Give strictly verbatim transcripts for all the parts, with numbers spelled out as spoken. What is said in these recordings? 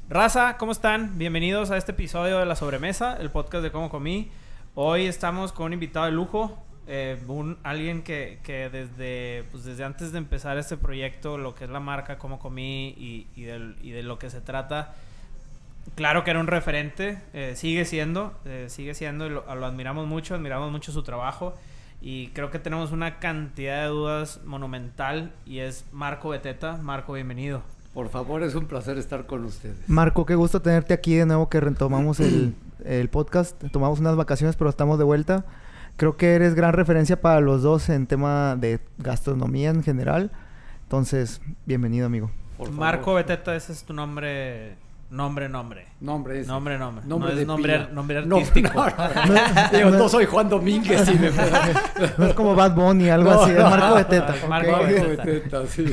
Raza, ¿cómo están? Bienvenidos a este episodio de La Sobremesa, el podcast de Cómo Comí. Hoy estamos con un invitado de lujo, eh, un, alguien que, que desde, pues desde antes de empezar este proyecto, lo que es la marca Cómo Comí y, y, del, y de lo que se trata, claro que era un referente, eh, sigue siendo, eh, sigue siendo, y lo, lo admiramos mucho, admiramos mucho su trabajo. Y creo que tenemos una cantidad de dudas monumental y es Marco Beteta. Marco, bienvenido. Por favor, es un placer estar con ustedes. Marco, qué gusto tenerte aquí de nuevo, que retomamos el, el podcast. Tomamos unas vacaciones, pero estamos de vuelta. Creo que eres gran referencia para los dos en tema de gastronomía en general. Entonces, bienvenido, amigo. Por Marco favor. Beteta, ese es tu nombre... Nombre, nombre. Nombre, es, Nombre, nombre. nombre no de es nombre, pila. nombre No, artístico. no, no, no. Digo, no soy Juan Domínguez. Y me... No es como Bad Bunny, algo No, así. Es no. Marco Beteta. Marco Ok. Beteta. Beteta, sí.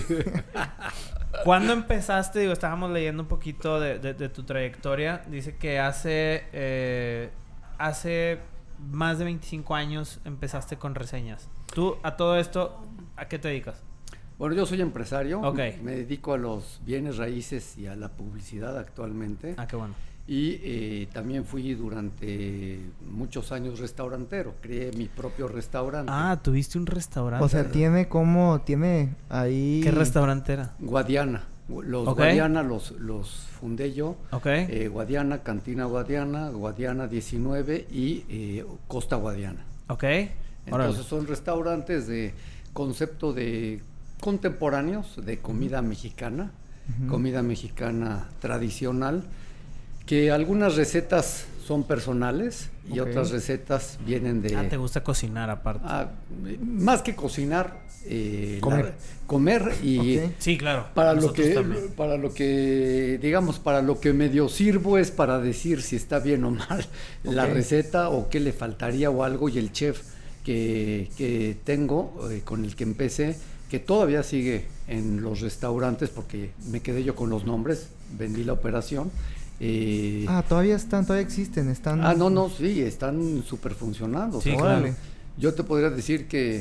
¿Cuándo empezaste? Digo, estábamos leyendo un poquito de, de, de tu trayectoria. Dice que hace... Eh, hace más de veinticinco años empezaste con reseñas. Tú, a todo esto, ¿a qué te dedicas? Bueno, yo soy empresario. Ok. Me dedico a los bienes raíces y a la publicidad actualmente. Ah, qué bueno. Y eh, también fui durante muchos años restaurantero. Creé mi propio restaurante. Ah, tuviste un restaurante. O sea, tiene como... Tiene ahí... ¿Qué restaurante era? Guadiana. Los Ok. Guadiana los, los fundé yo. Ok. Eh, Guadiana, Cantina Guadiana, Guadiana diecinueve y eh, Costa Guadiana. Ok. Entonces Órale. son restaurantes de concepto de contemporáneos, de comida mexicana, Ujú. comida mexicana tradicional, que algunas recetas son personales y Ok. otras recetas vienen de... Ah, te gusta cocinar aparte. ah, más que cocinar, eh, Comer. la- comer y... Ok. Sí, claro. Para lo Nosotros que, también. para lo que, digamos, para lo que medio sirvo es para decir si está bien o mal la Ok. receta o qué le faltaría o algo, y el chef que, que tengo, eh, con el que empecé, que todavía sigue en los restaurantes porque me quedé yo con los nombres, vendí la operación. eh, Ah, todavía están, todavía existen, están... ah, no, no, sí, están súper funcionando. Sí, o sea, claro. Órale. yo te podría decir que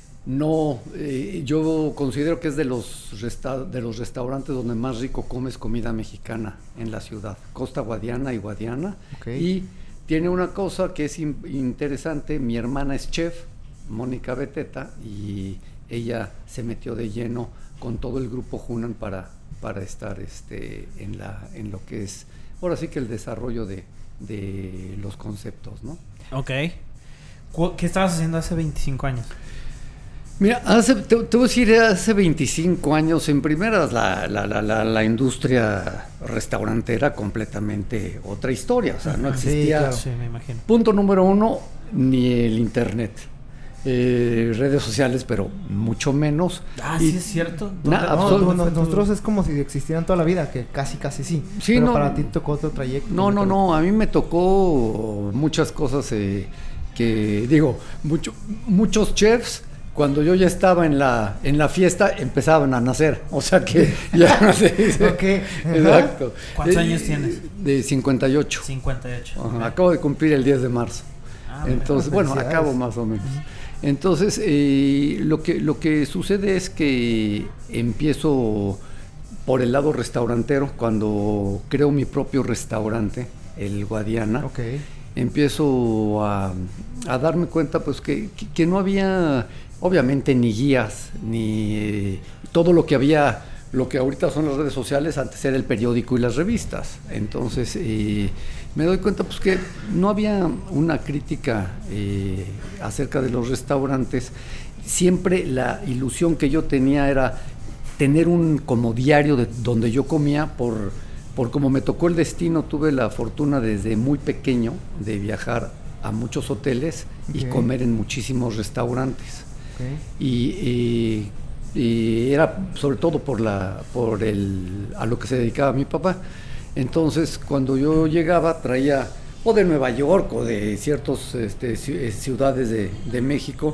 no, eh, yo considero que es de los, resta de los restaurantes donde más rico comes comida mexicana en la ciudad, Costa Guadiana y Guadiana. Ok. Y tiene una cosa que es in interesante, mi hermana es chef, Mónica Beteta, y ella se metió de lleno con todo el grupo Hunan para, para estar este, en, la, en lo que es, ahora sí que el desarrollo de, de los conceptos, ¿no? Ok. Cu- ¿Qué estabas haciendo hace veinticinco años? Mira, hace, te, te voy a decir, hace veinticinco años, en primeras, la, la, la, la, la industria restaurantera completamente otra historia, o sea, no Sí, existía, claro. Sí, me imagino. punto número uno, ni el internet, eh, redes sociales, pero mucho menos. Ah, Y- sí es cierto. Na- ¿Dónde- No, absolut- no, no, dónde fue tu- nosotros es como si existieran toda la vida, que casi, casi sí. Sí, Pero no, para ti tocó otro trayecto. No, no, no, a mí me tocó muchas cosas eh, que, digo, mucho, muchos chefs, cuando yo ya estaba en la, en la fiesta, empezaban a nacer, o sea que ya no sé. Ok, ajá. Exacto. ¿Cuántos Eh, años tienes? De cincuenta y ocho. cincuenta y ocho. Ajá, Ok. acabo de cumplir el diez de marzo. Ah, mira. Entonces, bueno, Felicidades. acabo más o menos. Entonces, eh, lo que lo que sucede es que empiezo por el lado restaurantero, cuando creo mi propio restaurante, el Guadiana. Ok. Empiezo a, a darme cuenta pues que, que, que no había, obviamente, ni guías, ni eh, todo lo que había, lo que ahorita son las redes sociales, antes era el periódico y las revistas. Entonces eh, me doy cuenta pues que no había una crítica eh, acerca de los restaurantes. Siempre la ilusión que yo tenía era tener un como diario de donde yo comía, por, por como me tocó el destino, tuve la fortuna desde muy pequeño de viajar a muchos hoteles y Ok. comer en muchísimos restaurantes. Ok. Y, y- y era sobre todo por la por el a lo que se dedicaba mi papá. Entonces, cuando yo llegaba, traía o de Nueva York o de ciertas este, ci- ciudades de, de México,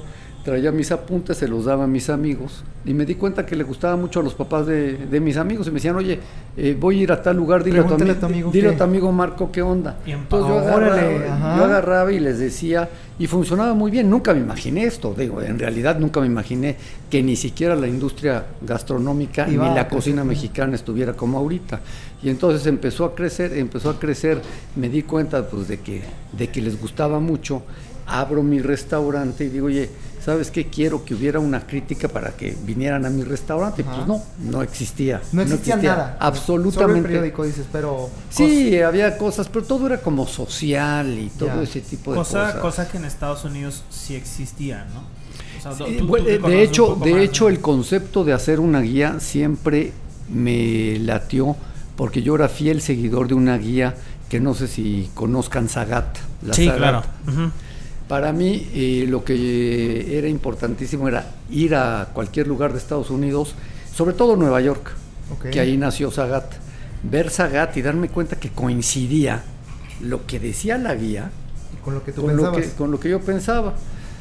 traía mis apuntes, se los daba a mis amigos y me di cuenta que le gustaba mucho a los papás de, de mis amigos y me decían, oye, eh, voy a ir a tal lugar, dile, a tu, ami a tu amigo, dile a tu amigo Marco qué onda. Y Entonces yo agarraba, yo agarraba y les decía, y funcionaba muy bien. Nunca me imaginé esto, digo, en realidad nunca me imaginé que ni siquiera la industria gastronómica ni la cocina mexicana estuviera como ahorita. Y entonces empezó a crecer, empezó a crecer, me di cuenta pues de que, de que les gustaba mucho. Abro mi restaurante y digo, oye, ¿sabes qué? Quiero que hubiera una crítica para que vinieran a mi restaurante. Ajá. Pues no, no existía. No existía, no existía nada. Absolutamente. Solo el periódico, dices, pero... Sí, cos... había cosas, pero todo era como social y todo ya. ese tipo de cosa, cosas. Cosa que en Estados Unidos sí existía, ¿no? O sea, sí, tú, tú de hecho, de más, hecho ¿no? el concepto de hacer una guía siempre me latió, porque yo era fiel seguidor de una guía que no sé si conozcan Zagat. La sí, Zagat. claro. Uh-huh. Para mí eh, lo que era importantísimo era ir a cualquier lugar de Estados Unidos, sobre todo Nueva York, okay. que ahí nació Zagat, ver Zagat y darme cuenta que coincidía lo que decía la guía ¿Y con lo que tú con pensabas? Lo que, con lo que yo pensaba.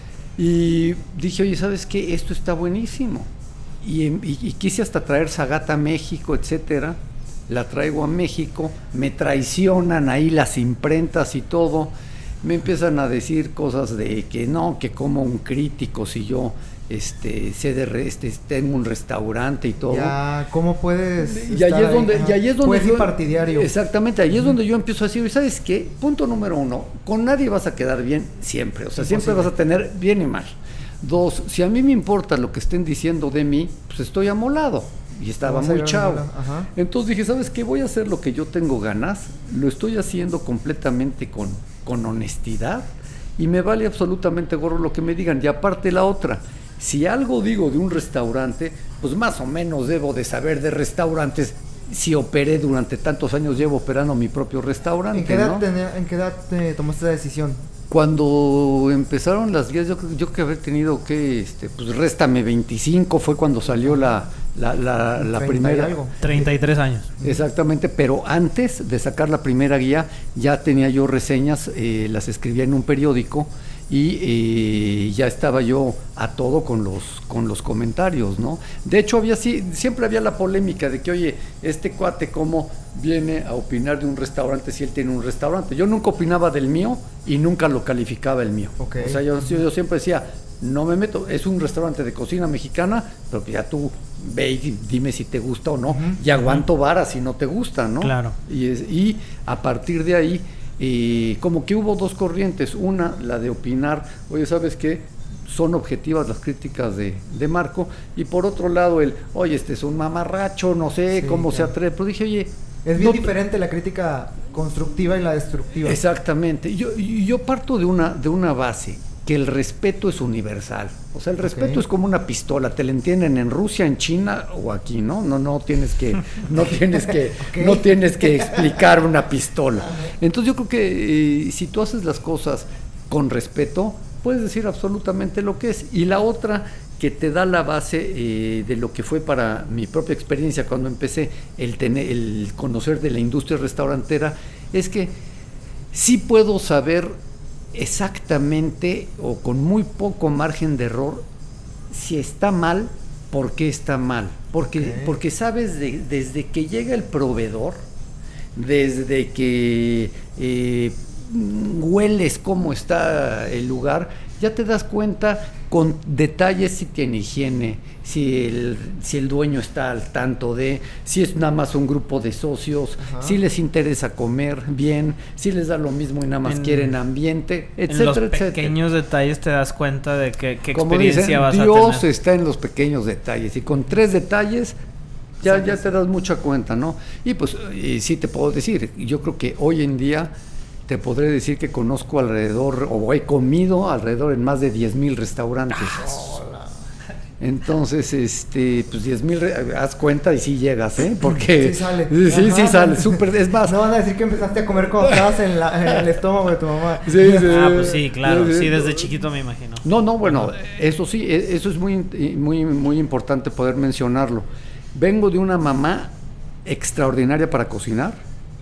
Y dije, oye, ¿sabes qué? Esto está buenísimo. Y, y, y quise hasta traer Zagat a México, etcétera. La traigo a México, me traicionan ahí las imprentas y todo. Me empiezan a decir cosas de que no, que como un crítico si yo este sé de este tengo un restaurante y todo. Ya, ¿cómo puedes? Y ahí es donde, y ahí es donde puedes yo, ir partidario. Exactamente, ahí es uh-huh. donde yo empiezo a decir, ¿sabes qué? Punto número uno, con nadie vas a quedar bien siempre, o sea, Imposible. siempre vas a tener bien y mal. Dos, si a mí me importa lo que estén diciendo de mí, pues estoy amolado. Y estaba muy chavo. Entonces dije, ¿sabes qué? Voy a hacer lo que yo tengo ganas, lo estoy haciendo completamente con, con honestidad y me vale absolutamente gorro lo que me digan. Y aparte la otra, si algo digo de un restaurante, pues más o menos debo de saber de restaurantes. Si operé durante tantos años, llevo operando mi propio restaurante. ¿En qué edad, ¿no? tenía, ¿en qué edad te tomaste la decisión? Cuando empezaron las guías, yo, yo que haber tenido que, este, pues réstame veinticinco, fue cuando salió la, la, la, la primera. Algo. treinta y tres años. Exactamente, pero antes de sacar la primera guía, ya tenía yo reseñas, eh, las escribía en un periódico y eh, ya estaba yo a todo con los con los comentarios, ¿no? De hecho, había sí, siempre había la polémica de que, oye, este cuate cómo viene a opinar de un restaurante si él tiene un restaurante. Yo nunca opinaba del mío y nunca lo calificaba el mío. Okay. O sea, yo, yo, yo siempre decía, no me meto, es un restaurante de cocina mexicana, pero ya tú ve y dime si te gusta o no, uh-huh. y aguanto vara si no te gusta, ¿no? Claro. Y, es, y a partir de ahí, eh, como que hubo dos corrientes, una, la de opinar, oye, ¿sabes qué? Son objetivas las críticas de, de Marco, y por otro lado el, oye, este es un mamarracho, no sé sí, cómo claro. se atreve, pero dije, oye... Es bien no, diferente la crítica constructiva y la destructiva. Exactamente, yo, yo parto de una, de una base, que el respeto es universal, o sea, el respeto okay. es como una pistola, te la entienden en Rusia, en China o aquí, ¿no? No, no tienes que, no tienes que, okay. no tienes que explicar una pistola. Entonces yo creo que eh, si tú haces las cosas con respeto, puedes decir absolutamente lo que es. Y la otra que te da la base eh, de lo que fue para mi propia experiencia cuando empecé el tener, el conocer de la industria restaurantera, es que sí puedo saber exactamente o con muy poco margen de error si está mal, por qué está mal, porque, okay. porque sabes de, desde que llega el proveedor, desde que eh, hueles cómo está el lugar, ya te das cuenta con detalles si tiene higiene, si el, si el dueño está al tanto de, si es nada más un grupo de socios, Ajá. si les interesa comer bien, si les da lo mismo y nada más en, quieren ambiente, etcétera, en los etcétera. pequeños detalles te das cuenta de que, qué Como experiencia dicen, vas Dios a tener. Dios está en los pequeños detalles, y con tres detalles ya, sí, ya te das mucha cuenta, ¿no? Y pues y sí te puedo decir, yo creo que hoy en día te podré decir que conozco alrededor, o he comido alrededor en más de diez mil restaurantes. Ah, Entonces, este, pues diez mil, haz cuenta y sí llegas, ¿eh? Porque... Sí sale. Sí, Ajá. sí sale, súper, es más... No van a decir que empezaste a comer cuando estabas en, la, en el estómago de tu mamá. Sí, sí. Ah, pues sí, claro, sí, desde chiquito me imagino. No, no, bueno, eso sí, eso es muy, muy, muy importante poder mencionarlo. Vengo de una mamá extraordinaria para cocinar,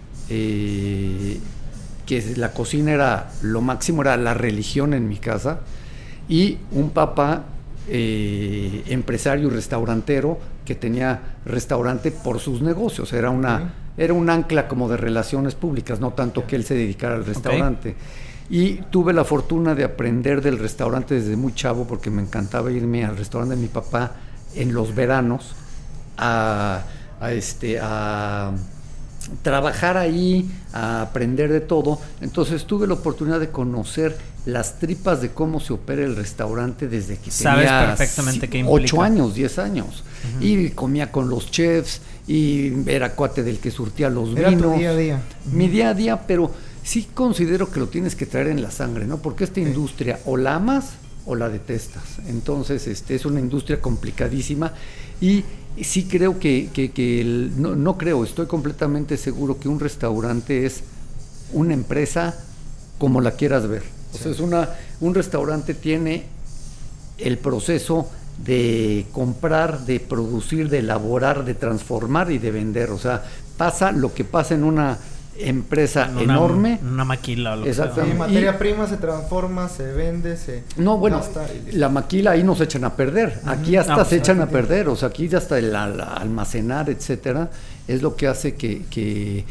eh... que la cocina era lo máximo, era la religión en mi casa, y un papá eh, empresario y restaurantero que tenía restaurante por sus negocios. Era una, okay. era un ancla como de relaciones públicas, no tanto que él se dedicara al restaurante. Okay. Y tuve la fortuna de aprender del restaurante desde muy chavo, porque me encantaba irme al restaurante de mi papá en los veranos a, a este a trabajar ahí, a aprender de todo. Entonces tuve la oportunidad de conocer las tripas de cómo se opera el restaurante desde que Sabes tenía perfectamente qué implica. ocho años, diez años. Uh-huh. Y comía con los chefs y era cuate del que surtía los era vinos. Tu día a día. Mi día a día, pero sí considero que lo tienes que traer en la sangre, ¿no? Porque esta sí. industria o la amas o la detestas. Entonces, este es una industria complicadísima y sí creo que, que, que el, no, no creo, estoy completamente seguro que un restaurante es una empresa como la quieras ver. O sea, es una, un restaurante tiene el proceso de comprar, de producir, de elaborar, de transformar y de vender. O sea, pasa lo que pasa en una empresa una, enorme. Una maquila. Lo Exactamente. Y materia y, prima se transforma, se vende, se... No, bueno, la maquila ahí nos echan a perder. Uh-huh. Aquí hasta no, se echan a perder. O sea, aquí hasta el, el almacenar, etcétera, es lo que hace que, que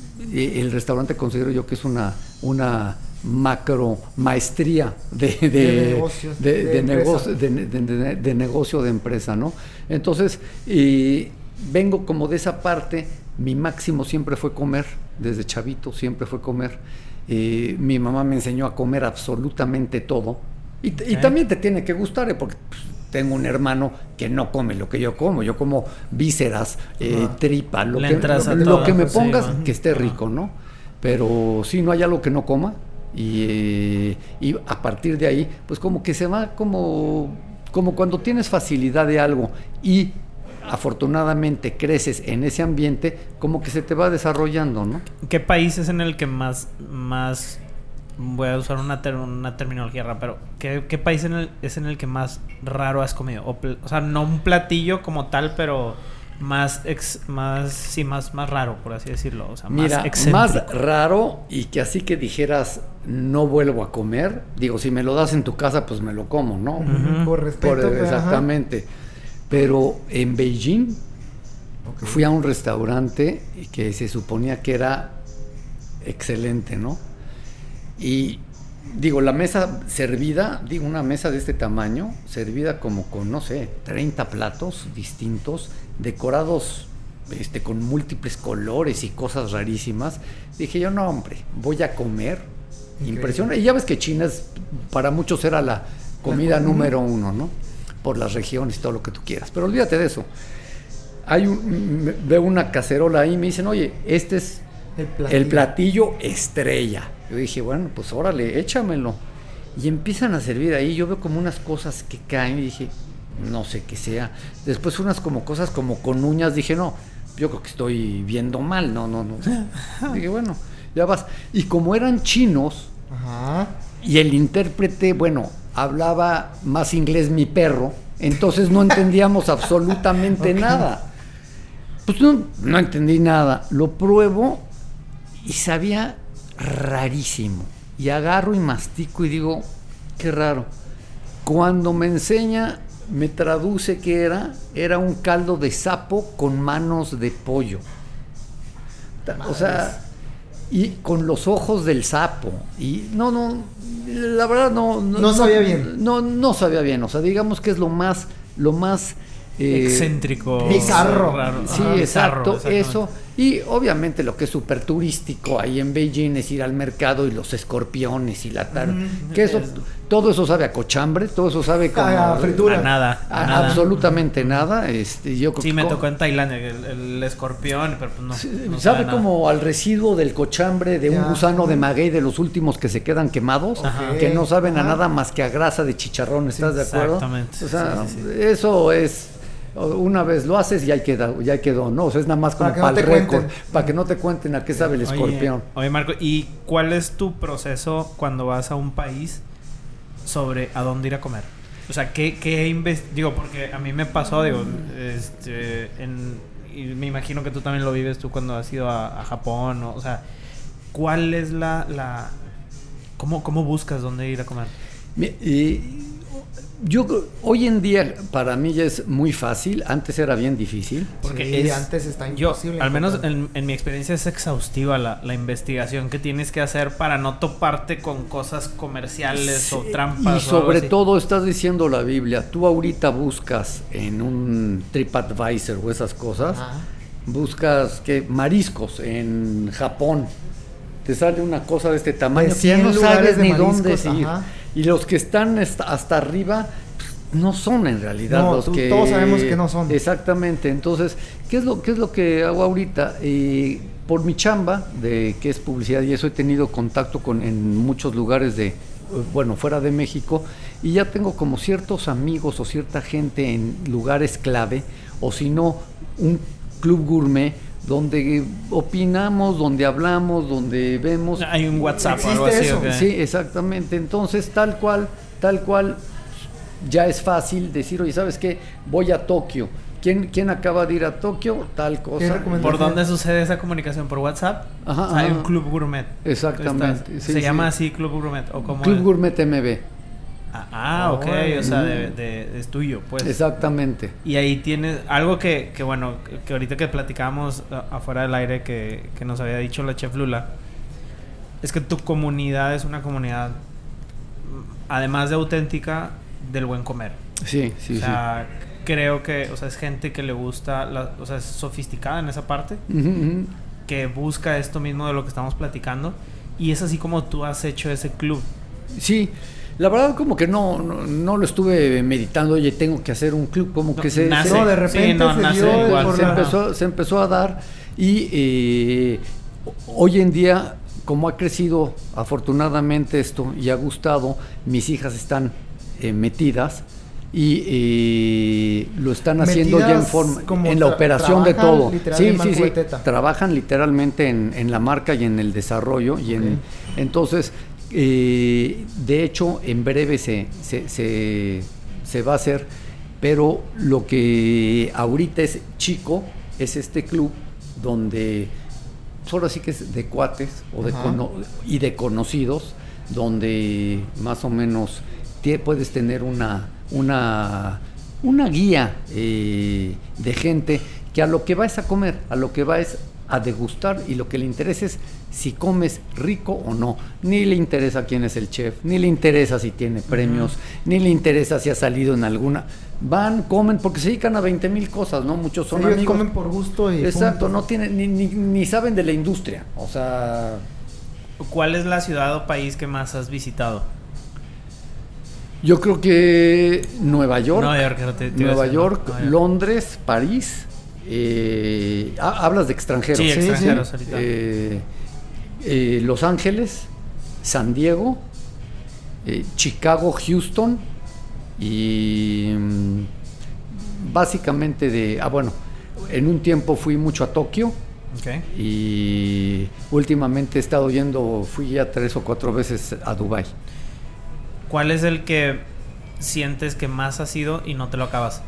el restaurante considero yo que es una... una macro maestría de, de, de, negocios, de, de, de, negocio, de, de, de, de negocio de empresa, ¿no? Entonces, y vengo como de esa parte. Mi máximo siempre fue comer, desde chavito siempre fue comer. Eh, mi mamá me enseñó a comer absolutamente todo. Y, okay. y también te tiene que gustar, ¿eh? Porque pues, tengo un hermano que no come lo que yo como. Yo como vísceras, eh, uh-huh. tripa, lo que, lo, lo que me pongas, sí, que esté rico, ¿no? Pero sí, no hay algo que no coma. Y, eh, y a partir de ahí, pues como que se va como, como cuando tienes facilidad de algo y afortunadamente creces en ese ambiente, como que se te va desarrollando, ¿no? ¿Qué país es en el que más, más voy a usar una, ter, una terminología rara, pero ¿qué, qué país en el, es en el que más raro has comido? O, o sea, no un platillo como tal, pero más ex, más sí más más raro, por así decirlo, o sea, Mira, más excéntrico. Más raro y que así que dijeras no vuelvo a comer, digo, si me lo das en tu casa pues me lo como, ¿no? Uh-huh. Por respeto. Por, exactamente. Ajá. Pero en Beijing okay. fui a un restaurante que se suponía que era excelente, ¿no? Y digo, la mesa servida, digo, una mesa de este tamaño, servida como con, no sé, treinta platos distintos, decorados este, con múltiples colores y cosas rarísimas. Dije yo, no, hombre, voy a comer. Okay. Impresionante. Y ya ves que China es, para muchos era la comida la número uno, ¿no? Por las regiones y todo lo que tú quieras. Pero olvídate de eso. Hay un, veo una cacerola ahí y me dicen, oye, este es el platillo. el platillo estrella. Yo dije, bueno, pues órale, échamelo. Y empiezan a servir ahí. Yo veo como unas cosas que caen y dije, no sé qué sea. Después unas como cosas como con uñas. Dije, no, yo creo que estoy viendo mal. No, no, no. Dije, bueno, ya vas. Y como eran chinos, ajá. y el intérprete, bueno, hablaba más inglés mi perro, entonces no entendíamos absolutamente okay. nada. Pues no, no entendí nada. Lo pruebo y sabía rarísimo. Y agarro y mastico y digo, qué raro. Cuando me enseña, me traduce que era, era un caldo de sapo con manos de pollo. Madres. O sea, y con los ojos del sapo. Y no, no, la verdad no... No, no sabía bien. No, no sabía bien. O sea, digamos que es lo más, lo más... Eh, excéntrico. Bizarro. Raro. Sí, Ajá, exacto, bizarro, eso. Y obviamente lo que es súper turístico ahí en Beijing es ir al mercado y los escorpiones y la tal. Mm, que eso, es, todo eso sabe a cochambre, todo eso sabe como... A fritura. A nada. A, a nada. Absolutamente nada. Este, yo sí, me tocó en Tailandia el, el escorpión, pero pues no. no sabe como al residuo del cochambre de ya. un gusano de maguey de los últimos que se quedan quemados, Ajá. que no saben Ajá. a nada más que a grasa de chicharrón, ¿estás sí, de acuerdo? Exactamente. O sea, sí, sí, sí. eso es... Una vez lo haces y ahí quedó, ya quedó, no, o sea, es nada más como para, para no el récord, para que no te cuenten a qué sabe el escorpión. Oye, oye, Marco, ¿y cuál es tu proceso cuando vas a un país sobre a dónde ir a comer? O sea, ¿qué, qué invest... Digo, porque a mí me pasó, digo, este, en, y me imagino que tú también lo vives tú cuando has ido a, a Japón, ¿no? O sea, ¿cuál es la, la, cómo, cómo buscas dónde ir a comer? Y Yo hoy en día para mí ya es muy fácil, antes era bien difícil. Porque sí, es, antes está yo, imposible. al menos en, en mi experiencia es exhaustiva la, la investigación que tienes que hacer para no toparte con cosas comerciales Sí, o trampas. y o algo sobre así. todo estás diciendo la Biblia, tú ahorita buscas en un TripAdvisor o esas cosas, Ajá. buscas que mariscos en Japón, te sale una cosa de este tamaño De que ya cien no lugares sabes de ni mariscos, dónde ir. ajá. Y los que están hasta, hasta arriba no son en realidad No, los tú- que todos sabemos que no son. Exactamente. Entonces, ¿qué es lo qué es lo que hago ahorita? Eh, por mi chamba de que es publicidad y eso, he tenido contacto con en muchos lugares de bueno, fuera de México, y ya tengo como ciertos amigos o cierta gente en lugares clave, o si no, un club gourmet donde opinamos, donde hablamos, donde vemos. Hay un WhatsApp o algo ¿Existe así. eso? ¿o qué? Sí, exactamente. Entonces, tal cual, tal cual, ya es fácil decir, oye, ¿sabes qué? Voy a Tokio. ¿Quién, quién acaba de ir a Tokio? Tal cosa. recomendación? ¿Por dónde sucede esa comunicación? ¿Por WhatsApp? Ajá, O sea, hay ajá. un Club Gourmet. Exactamente. Estás- sí, ¿Se sí. llama así Club Gourmet? ¿O cómo Club es? Gourmet M B. Ah, ah, ok. Órale. O sea, de, de- es tuyo, pues. Exactamente. Y ahí tienes algo que, que bueno, que, que ahorita que platicábamos a- afuera del aire que, que nos había dicho la chef Lula, es que tu comunidad es una comunidad, además de auténtica, del buen comer. Sí, sí, o sea, creo que, o sea, es gente que le gusta, la, o sea, es sofisticada en esa parte, sí. Ujú, ujú. que busca esto mismo de lo que estamos platicando, y es así como tú has hecho ese club. Sí, la verdad como que no, no, no lo estuve meditando, oye, tengo que hacer un club, como No, que se, nace. se- No, de repente Sí, no, se nace dio igual, por se la- empezó, se empezó a dar, y eh, hoy en día, como ha crecido afortunadamente esto y ha gustado, mis hijas están eh, metidas y eh, lo están haciendo ya en Metidas forma, como en la tra- operación de trabajan todo. literal Sí, de sí, manco sí. de teta. Trabajan literalmente en, en la marca y en el desarrollo y en Ok. entonces eh, de hecho en breve se, se, se, se va a hacer, pero lo que ahorita es chico es este club donde solo sí que es de cuates o de Ajá. cono- y de conocidos, donde más o menos tie- puedes tener una una una guía eh, de gente que a lo que va es a comer, a lo que va es a degustar, y lo que le interesa es si comes rico o no. Ni le interesa quién es el chef, ni le interesa si tiene premios, ni le interesa si ha salido en alguna. Van, comen, porque se dedican a veinte mil cosas, ¿no? Muchos son Ellos amigos. comen por gusto y Exacto, punto. no tienen, ni, ni, ni saben de la industria. O sea, ¿Cuál es la ciudad o país que más has visitado? yo creo que Nueva York, Nueva York, no te- te iba a Nueva decir, York, Nueva York. Londres, París. Eh, ha- hablas de extranjeros. Sí, Sí, extranjeros sí. ahorita. Eh, eh, Los Ángeles, San Diego, eh, Chicago, Houston y mm, básicamente de, ah bueno, en un tiempo fui mucho a Tokio Ok. y últimamente he estado yendo, fui ya tres o cuatro veces a Dubái. ¿Cuál es el que sientes que más has ido y no te lo acabas?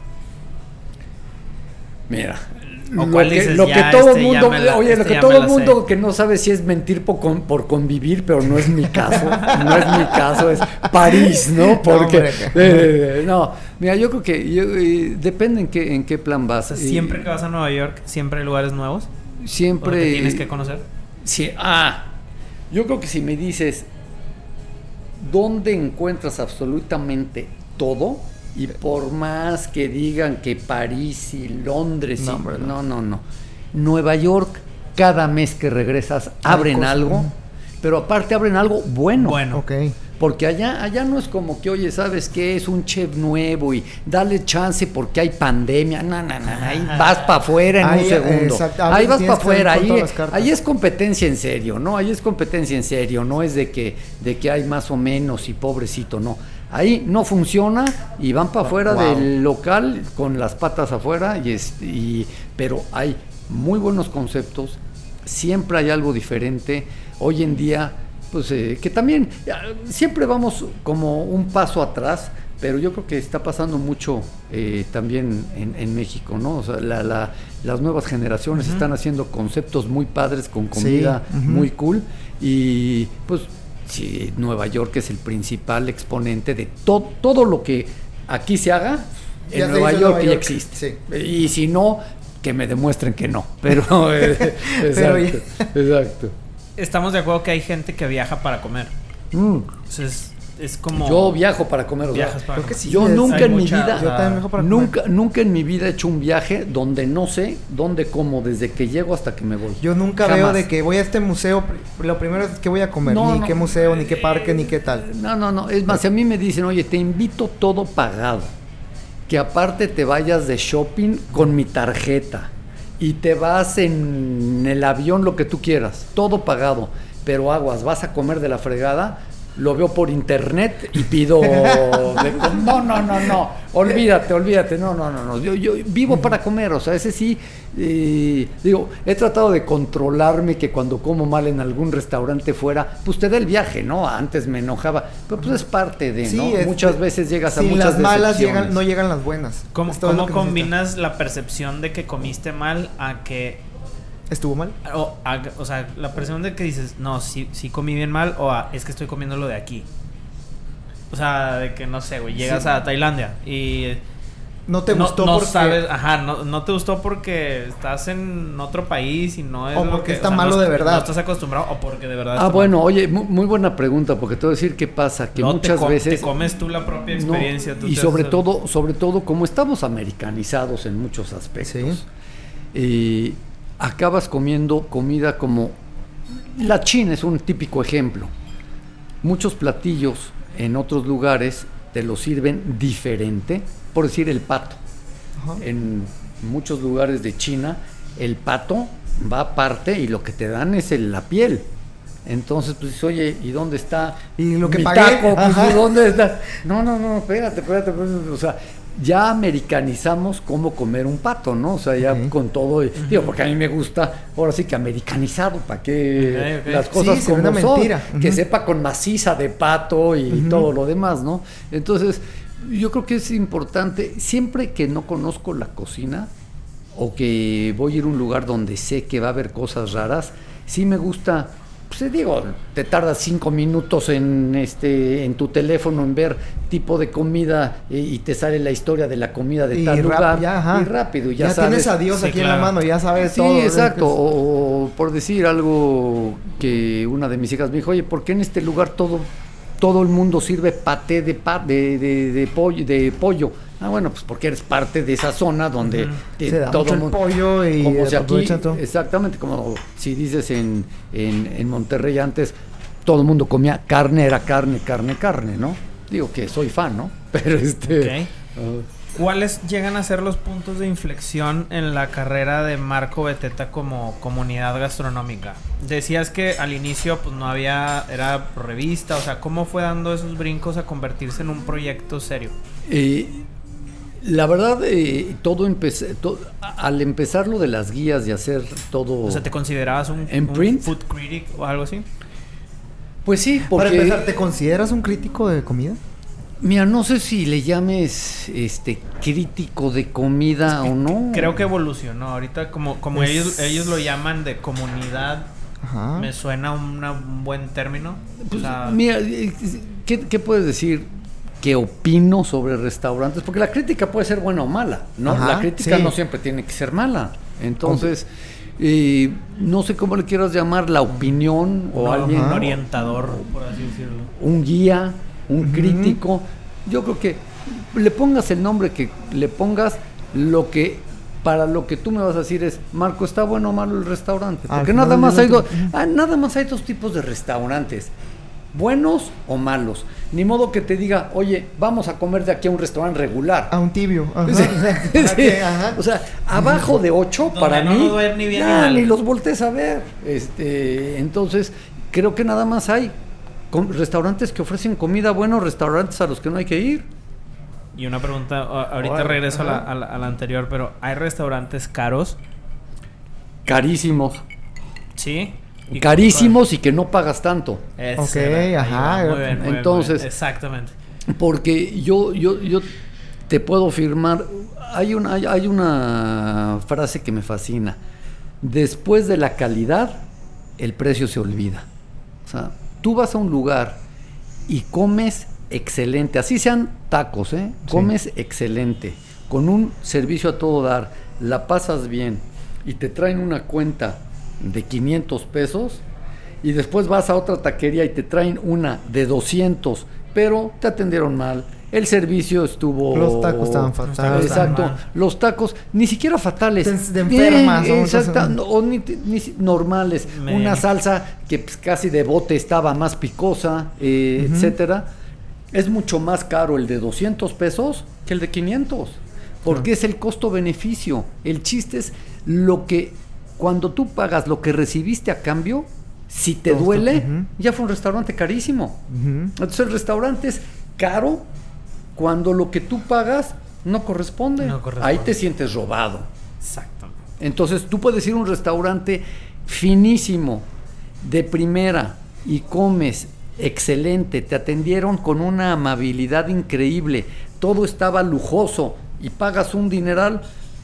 Mira, ¿O lo cuál que, dices, lo ya, que todo este mundo, ya me la- oye, lo este que ya todo me el la mundo sé? que no sabe si es mentir por, con- por convivir, pero no es mi caso, no es mi caso, es París, ¿no? Porque, hombre. eh, no, mira, yo creo que yo, eh, depende en qué, en qué plan O vas. sea, Eh, siempre que vas a Nueva York, siempre hay lugares nuevos. siempre ¿O que tienes que conocer? Sí, ah, yo creo que si me dices dónde encuentras absolutamente todo, y por más que digan que París y Londres, No, y- hombre, no. no, no, no. Nueva York, cada mes que regresas abren cosas, algo, ¿no? pero aparte abren algo bueno. Bueno. Ok. Porque allá, allá no es como que, oye, ¿sabes qué? Es un chef nuevo y dale chance porque hay pandemia. No, no, no, ahí vas para afuera en Ahí, un segundo. exacto, a Ahí veces vas tienes para que ver afuera, con ahí, todas las cartas. ahí es competencia en serio, ¿no? Ahí es competencia en serio, no es de que, de que hay más o menos y pobrecito, no. Ahí no funciona y van para afuera Wow. del local con las patas afuera, y, este, y pero hay muy buenos conceptos, siempre hay algo diferente. Hoy en día, pues eh, que también ya, siempre vamos como un paso atrás, pero yo creo que está pasando mucho eh, también en, en México, ¿no? O sea, la, la, las nuevas generaciones Ujú. están haciendo conceptos muy padres con comida Sí, ujú. muy cool, y pues sí, Nueva York es el principal exponente de to- todo lo que aquí se haga, Ya en se Nueva hizo en York Nueva ya York. existe. Sí. Y si no, que me demuestren que no. Pero, eh, Pero exacto, exacto. Estamos de acuerdo que hay gente que viaja para comer. Mm. Entonces, es como... Yo viajo para comer. O sea, Viajas para creo que comer. sí. yo es- nunca hay en mi mucha- vida, Yo también viajo para comer. nunca, nunca en mi vida he hecho un viaje donde no sé dónde como desde que llego hasta que me voy. Yo nunca Jamás. veo de que voy a este museo, pr- lo primero es que voy a comer, No, ni no. qué museo, ni qué parque, ni qué tal. No, no, no. Es más, si a mí me dicen, oye, te invito todo pagado. Que aparte te vayas de shopping con mi tarjeta. Y te vas en el avión, lo que tú quieras. Todo pagado. Pero aguas, vas a comer de la fregada. Lo veo por internet y pido... de com- no, no, no, no. Olvídate, olvídate. No, no, no. no. Yo, yo vivo para comer. O sea, ese sí... eh, digo, he tratado de controlarme que cuando como mal en algún restaurante fuera, pues te da el viaje, ¿no? Antes me enojaba. Pero pues es parte de, Sí, ¿no? es- Muchas veces llegas a Sin muchas las malas decepciones. llegan, no llegan las buenas. ¿Cómo, Es todo lo cómo que necesitas. combinas la percepción de que comiste mal a que... ¿Estuvo mal? O, a- o sea, la percepción de que dices, no, sí, sí comí bien mal, o a, es que estoy comiendo lo de aquí. O sea, de que no sé, güey, llegas Sí. a Tailandia y No te no, gustó no porque... sabes, ajá, no, no te gustó porque estás en otro país y no es O lo porque que, está no malo es- de verdad. No estás acostumbrado o porque de verdad Ah, está bueno, mal. oye, mu- muy buena pregunta, porque te voy a decir qué pasa, que No, te muchas com- veces... te comes tú la propia no, experiencia. tú y te sobre haces- todo, sobre todo, como estamos americanizados en muchos aspectos, Sí. eh, acabas comiendo comida como... La China es un típico ejemplo. Muchos platillos en otros lugares te lo sirven diferente, por decir el pato. Ajá. En muchos lugares de China, el pato va aparte y lo que te dan es el- la piel. Entonces, pues, dices, oye, ¿y dónde está Y lo que mi pagué? taco? Pues, Ajá. ¿dónde está? No, no, no, espérate, espérate. pues, o sea, ya americanizamos cómo comer un pato, ¿no? O sea, ya Ok. con todo, digo, porque a mí me gusta, ahora sí que americanizado, para que Ok, ok. las cosas Sí, se ve como una son, mentira. que Ujú. sepa con maciza de pato y Ujú. todo lo demás, ¿no? Entonces, yo creo que es importante, siempre que no conozco la cocina o que voy a ir a un lugar donde sé que va a haber cosas raras, sí me gusta, pues digo, te tardas cinco minutos en este en tu teléfono en ver tipo de comida eh, y te sale la historia de la comida de Y tal rap- lugar ya, ajá. y rápido, y ya, Ya sabes. tienes a Dios Sí, aquí en claro. la mano, ya sabes Sí, todo. exacto. O, o por decir algo que una de mis hijas me dijo, oye, ¿por qué en este lugar todo, todo el mundo sirve paté de, pa, de, de, de pollo, de pollo? Ah, bueno, pues porque eres parte de esa zona donde Ujú. te- Se da todo mucho el mundo- pollo y como si aquí, aprovechan todo. exactamente, como si dices en, en, en Monterrey antes, todo el mundo comía carne, era carne, carne, carne, ¿no? Digo que soy fan, ¿no? Pero este... Ok. ah, ¿Cuáles llegan a ser los puntos de inflexión en la carrera de Marco Beteta como comunidad gastronómica? Decías que al inicio pues no había, era revista, o sea, ¿cómo fue dando esos brincos a convertirse en un proyecto serio? Eh, la verdad, eh, todo empecé, to- a- al empezar lo de las guías y hacer todo... O sea, ¿te considerabas un, ¿En un print? food critic o algo así? Pues sí, porque... Para empezar, ¿te consideras un crítico de comida? Mira, no sé si le llames este crítico de comida o no. Creo que evolucionó. Ahorita como, como Es- ellos, ellos lo llaman de comunidad, Ajá. me suena una- un buen término. Pues, o sea, mira, eh, ¿qué, qué puedes decir que opino sobre restaurantes? Porque la crítica puede ser buena o mala, ¿no? Ajá, la crítica sí. no siempre tiene que ser mala. Entonces, eh, no sé cómo le quieras llamar, la opinión o no, alguien, un Ajá. orientador, por así decirlo. un guía, un Ujú. crítico. Yo creo que le pongas el nombre que le pongas, lo que para lo que tú me vas a decir es, Marco, ¿está bueno o malo el restaurante? Al Porque final nada del más hay día, dos, ujú. ah, nada más hay dos tipos de restaurantes, buenos o malos. Ni modo que te diga, oye, vamos a comer de aquí a un restaurante regular. A un tibio. Ajá. Sí, ¿Para sí. qué? Ajá. O sea, abajo de ocho, Donde para no mí, nos va a ir ni bien ni ya, mal. ni los voltees a ver. Este, entonces, creo que nada más hay com- restaurantes que ofrecen comida buena, restaurantes a los que no hay que ir. Y una pregunta, a- ahorita Órale, regreso a la, ajá. a, la, a la anterior, pero ¿hay restaurantes caros? Carísimos. Sí. ¿Y Carísimos y que no pagas tanto. Ese Ok, era- ahí ajá. va, muy bien, muy bien, Entonces- muy bien. Exactamente. Porque yo, yo, yo te puedo firmar, hay una, hay, hay una frase que me fascina. Después de la calidad, el precio se olvida. O sea, tú vas a un lugar y comes excelente, así sean tacos, ¿eh? Comes sí. excelente, con un servicio a todo dar, la pasas bien y te traen una cuenta de quinientos pesos y después vas a otra taquería y te traen una de doscientos, pero te atendieron mal. El servicio estuvo... Los tacos estaban fatales. Exacto. Los tacos, ni siquiera fatales. De, de enfermas. Eh, exacto. No, o ni, ni normales. Me... Una salsa que pues, casi de bote estaba más picosa, eh, uh-huh. etcétera. Es mucho más caro el de doscientos pesos que el de quinientos. Porque uh-huh. es el costo-beneficio. El chiste es lo que... Cuando tú pagas lo que recibiste a cambio, si te Todo duele, uh-huh. ya fue un restaurante carísimo. Uh-huh. Entonces el restaurante es caro cuando lo que tú pagas no corresponde. no corresponde. Ahí te sientes robado. Exacto. Entonces tú puedes ir a un restaurante finísimo, de primera, y comes excelente, te atendieron con una amabilidad increíble, todo estaba lujoso y pagas un dineral,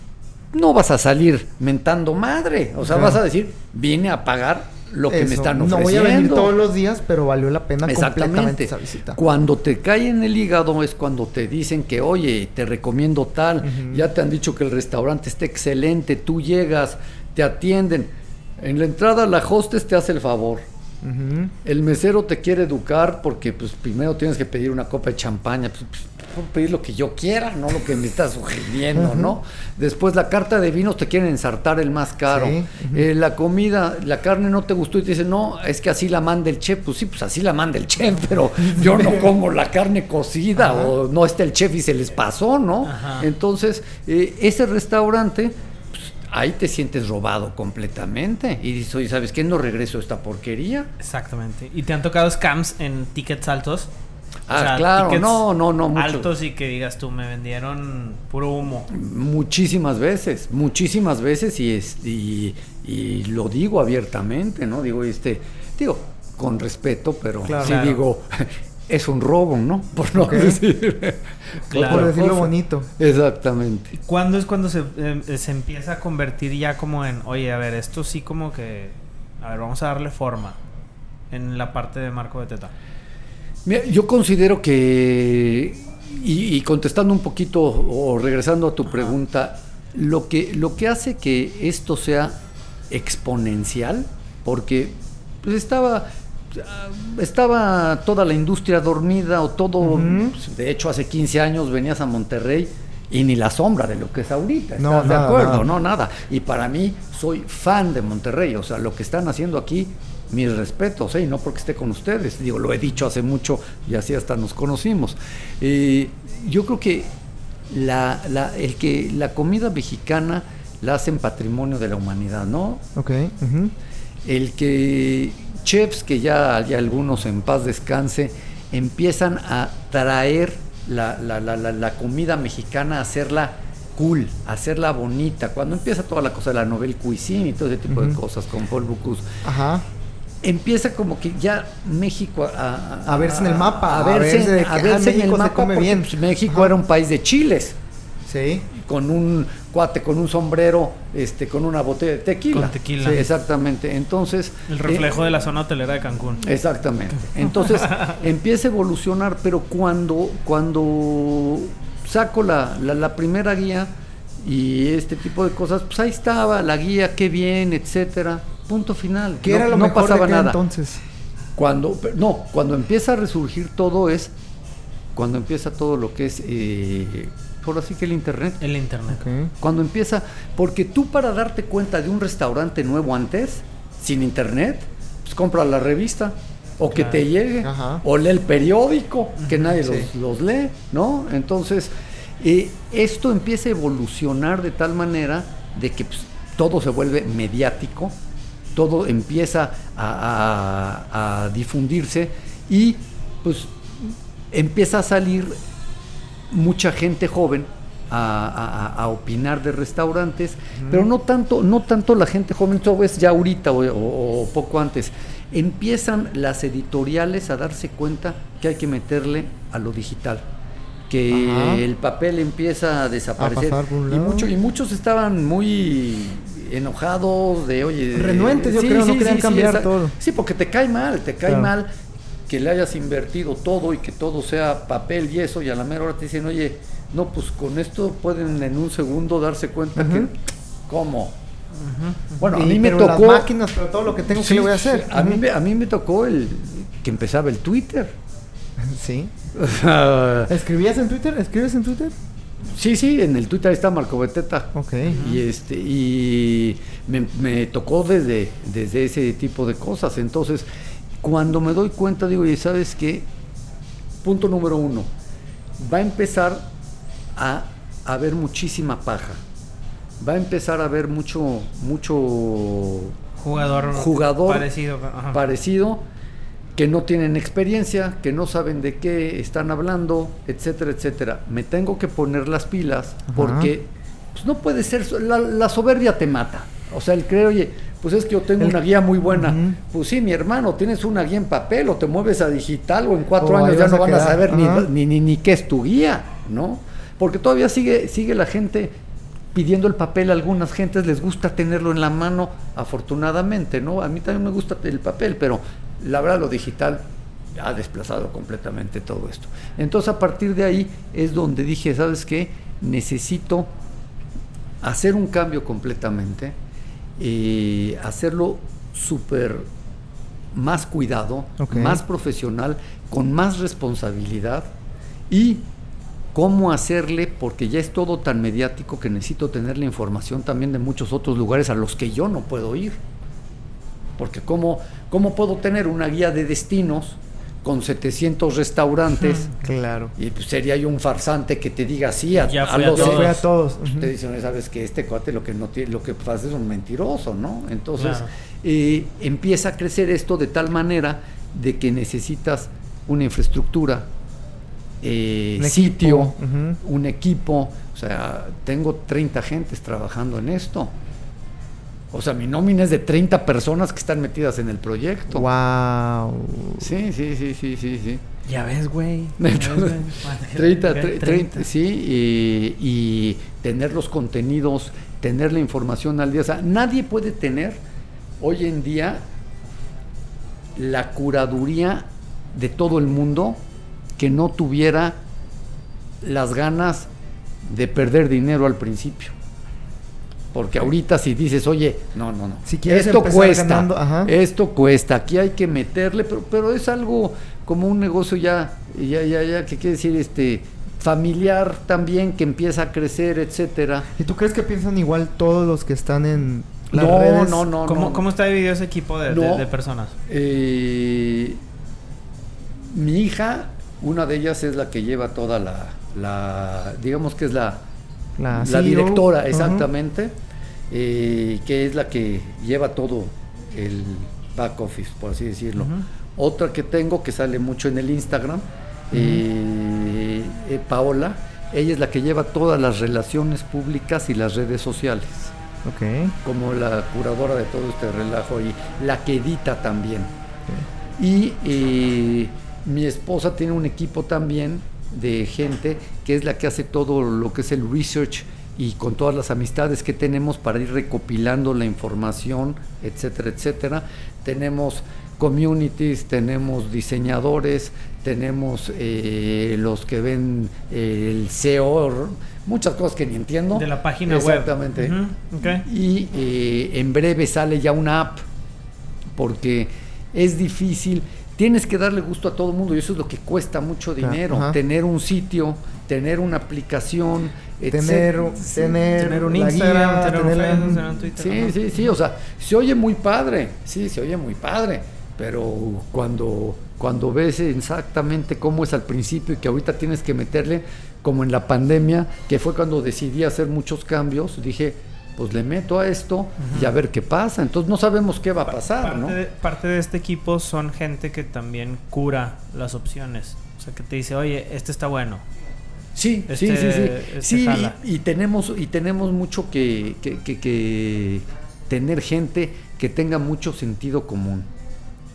no vas a salir mentando madre. O sea, okay. vas a decir, vine a pagar lo que Eso. me están ofreciendo. No voy a venir todos los días, pero valió la pena completamente esa visita. Cuando te cae en el hígado es cuando te dicen que, oye, te recomiendo tal, uh-huh. ya te han dicho que el restaurante está excelente, tú llegas, te atienden. En la entrada la hostess te hace el favor. Uh-huh. El mesero te quiere educar porque pues primero tienes que pedir una copa de champaña, pues, pues puedo pedir lo que yo quiera, no lo que me estás sugiriendo, uh-huh. ¿no? Después la carta de vinos te quieren ensartar el más caro. Sí. Uh-huh. Eh, la comida, la carne no te gustó y te dicen, no, es que así la manda el chef. Pues sí, pues así la manda el chef, pero yo no como la carne cocida, uh-huh. o no está el chef y se les pasó, ¿no? Uh-huh. Entonces, eh, ese restaurante, pues, ahí te sientes robado completamente y dices, oye, ¿sabes qué? No regreso a esta porquería. Exactamente. ¿Y te han tocado scams en tickets altos? Ah, o sea, claro, no, no, no. Mucho. Altos y que digas tú, me vendieron puro humo. Muchísimas veces, muchísimas veces y, es, y, y lo digo abiertamente, ¿no? Digo, este, digo, con respeto, pero claro, sí claro. digo, es un robo, ¿no? Por no okay. decir. Claro. Por decirlo bonito. Exactamente. ¿Cuándo es cuando se, eh, se empieza a convertir ya como en, oye, a ver, esto sí como que, a ver, vamos a darle forma en la parte de Marco Beteta? Mira, yo considero que, y, y contestando un poquito o regresando a tu Ajá. pregunta, lo que, lo que hace que esto sea exponencial, porque pues estaba, estaba toda la industria dormida o todo, uh-huh. pues, de hecho hace quince años venías a Monterrey y ni la sombra de lo que es ahorita, ¿estás no, de nada, acuerdo? Nada. No, nada. Y para mí, soy fan de Monterrey, o sea, lo que están haciendo aquí, mis respetos, ¿eh? Y no porque esté con ustedes, digo, lo he dicho hace mucho y así hasta nos conocimos. Eh, yo creo que la, la, el que la comida mexicana la hacen patrimonio de la humanidad, ¿no? Ok. Uh-huh. El que chefs, que ya hay algunos en paz descanse, empiezan a traer la, la, la, la, la comida mexicana, a hacerla cool, a hacerla bonita. Cuando empieza toda la cosa de la nouvelle cuisine y todo ese tipo uh-huh. de cosas con Paul Bocuse. Ajá. Empieza como que ya México a, a, a verse en el mapa, a, a verse, a verse, a verse en el mapa, come bien. Pues, México Ajá. era un país de chiles. Sí. Con un cuate con un sombrero, este, con una botella de tequila. Con tequila. Sí, exactamente. Entonces. El reflejo eh, de la zona hotelera de Cancún. Exactamente. Entonces empieza a evolucionar, pero cuando, cuando saco la, la, la primera guía y este tipo de cosas, pues ahí estaba la guía, qué bien, etcétera. Punto final. ¿Qué no, era lo no mejor pasaba de nada. Entonces? Cuando, no, cuando empieza a resurgir todo es cuando empieza todo lo que es, eh, por así que el internet. El internet. Okay. Cuando empieza, porque tú para darte cuenta de un restaurante nuevo antes, sin internet, pues compra la revista o claro. que te llegue, Ajá. o lee el periódico, que uh-huh, nadie sí. los, los lee, ¿no? Entonces, eh, esto empieza a evolucionar de tal manera de que pues, todo se vuelve mediático, todo empieza a, a, a difundirse y pues empieza a salir mucha gente joven a, a, a opinar de restaurantes, mm. pero no tanto, no tanto la gente joven, esto es ya ahorita o, o, o poco antes. Empiezan las editoriales a darse cuenta que hay que meterle a lo digital, que Ajá. el papel empieza a desaparecer a y, mucho, y muchos estaban muy enojados de, oye... Renuentes, yo sí, creo, sí, no querían sí, cambiar sí, todo. Sí, porque te cae mal, te cae claro. mal que le hayas invertido todo y que todo sea papel y eso, y a la mera hora te dicen, oye, no, pues con esto pueden en un segundo darse cuenta uh-huh. que, ¿cómo? Uh-huh. Bueno, a y, mí me pero tocó... las máquinas, pero todo lo que tengo, sí, ¿qué le voy a hacer? A, uh-huh. mí, me, a mí me tocó el que empezaba el Twitter. ¿Sí? ¿Escribías en Twitter? ¿Escribes en Twitter? Sí, sí, en el Twitter está Marco Beteta. Ok. Y este y me, me tocó desde, desde ese tipo de cosas. Entonces, cuando me doy cuenta, digo, y ¿sabes qué? Punto número uno, va a empezar a haber muchísima paja. Va a empezar a haber mucho, mucho jugador, jugador parecido, ajá. parecido, que no tienen experiencia, que no saben de qué están hablando, etcétera, etcétera. Me tengo que poner las pilas, ajá. porque pues, no puede ser, la, la soberbia te mata. O sea, el creer, oye, pues es que yo tengo el, una guía muy buena. Uh-huh. Pues sí, mi hermano, tienes una guía en papel o te mueves a digital o en cuatro o años ya no van quedar. a saber uh-huh. ni, ni, ni, ni qué es tu guía, ¿no? Porque todavía sigue, sigue la gente pidiendo el papel. A algunas gentes les gusta tenerlo en la mano, afortunadamente, ¿no? A mí también me gusta el papel, pero la verdad lo digital ha desplazado completamente todo esto. Entonces a partir de ahí es donde dije, ¿sabes qué? Necesito hacer un cambio completamente, eh, hacerlo súper más cuidado, okay. más profesional, con más responsabilidad y cómo hacerle, porque ya es todo tan mediático que necesito tener la información también de muchos otros lugares a los que yo no puedo ir. Porque cómo, cómo puedo tener una guía de destinos con setecientos restaurantes, claro, y pues sería yo un farsante que te diga sí a, ya a, fui los, a todos. a todos. Uh-huh. Te dicen, sabes que este cuate lo que no tiene, lo que pasa es un mentiroso, ¿no? Entonces claro. eh, empieza a crecer esto de tal manera de que necesitas una infraestructura, eh, un sitio, uh-huh. un equipo. O sea, tengo treinta gentes trabajando en esto. O sea, mi nómina es de treinta personas que están metidas en el proyecto. Wow. Sí, sí, sí, sí, sí, sí. Ya ves, güey. treinta, treinta, sí, y, y tener los contenidos, tener la información al día. O sea, nadie puede tener hoy en día la curaduría de todo el mundo que no tuviera las ganas de perder dinero al principio. Porque ahorita si dices, oye, no, no, no, si quieres esto cuesta, ganando, ajá. esto cuesta, aquí hay que meterle, pero, pero es algo como un negocio ya, ya, ya, ya, que quiere decir, este, familiar también, que empieza a crecer, etcétera. ¿Y tú crees que piensan igual todos los que están en las no, redes? No, no, ¿Cómo, no. ¿Cómo está dividido ese equipo de, no, de, de personas? Eh, mi hija, una de ellas es la que lleva toda la, la digamos que es la La, la directora, exactamente, uh-huh. eh, que es la que lleva todo el back office, por así decirlo. Uh-huh. Otra que tengo, que sale mucho en el Instagram, uh-huh. eh, eh, Paola, ella es la que lleva todas las relaciones públicas y las redes sociales. Okay. Como la curadora de todo este relajo y la que edita también. Okay. Y eh, mi esposa tiene un equipo también de gente que es la que hace todo lo que es el research y con todas las amistades que tenemos para ir recopilando la información, etcétera, etcétera. Tenemos communities, tenemos diseñadores, tenemos eh, los que ven eh, el S E O, muchas cosas que ni entiendo. De la página exactamente. web. Uh-huh. Okay. Y eh, en breve sale ya una app, porque es difícil. Tienes que darle gusto a todo el mundo y eso es lo que cuesta mucho dinero. Ajá. Tener un sitio, tener una aplicación, tener, sí, tener, tener un Instagram, guía, tener, tener, un Facebook, tener un Twitter. Sí, ajá. sí, sí, o sea, se oye muy padre, sí, se oye muy padre, pero cuando, cuando ves exactamente cómo es al principio y que ahorita tienes que meterle, como en la pandemia, que fue cuando decidí hacer muchos cambios, dije, pues le meto a esto uh-huh. y a ver qué pasa. Entonces no sabemos qué va a pasar, parte ¿no? De, parte de este equipo son gente que también cura las opciones. O sea, que te dice, oye, este está bueno. Sí, este, sí, sí, sí. Este sí jala. y, y tenemos y tenemos mucho que, que, que, que tener gente que tenga mucho sentido común.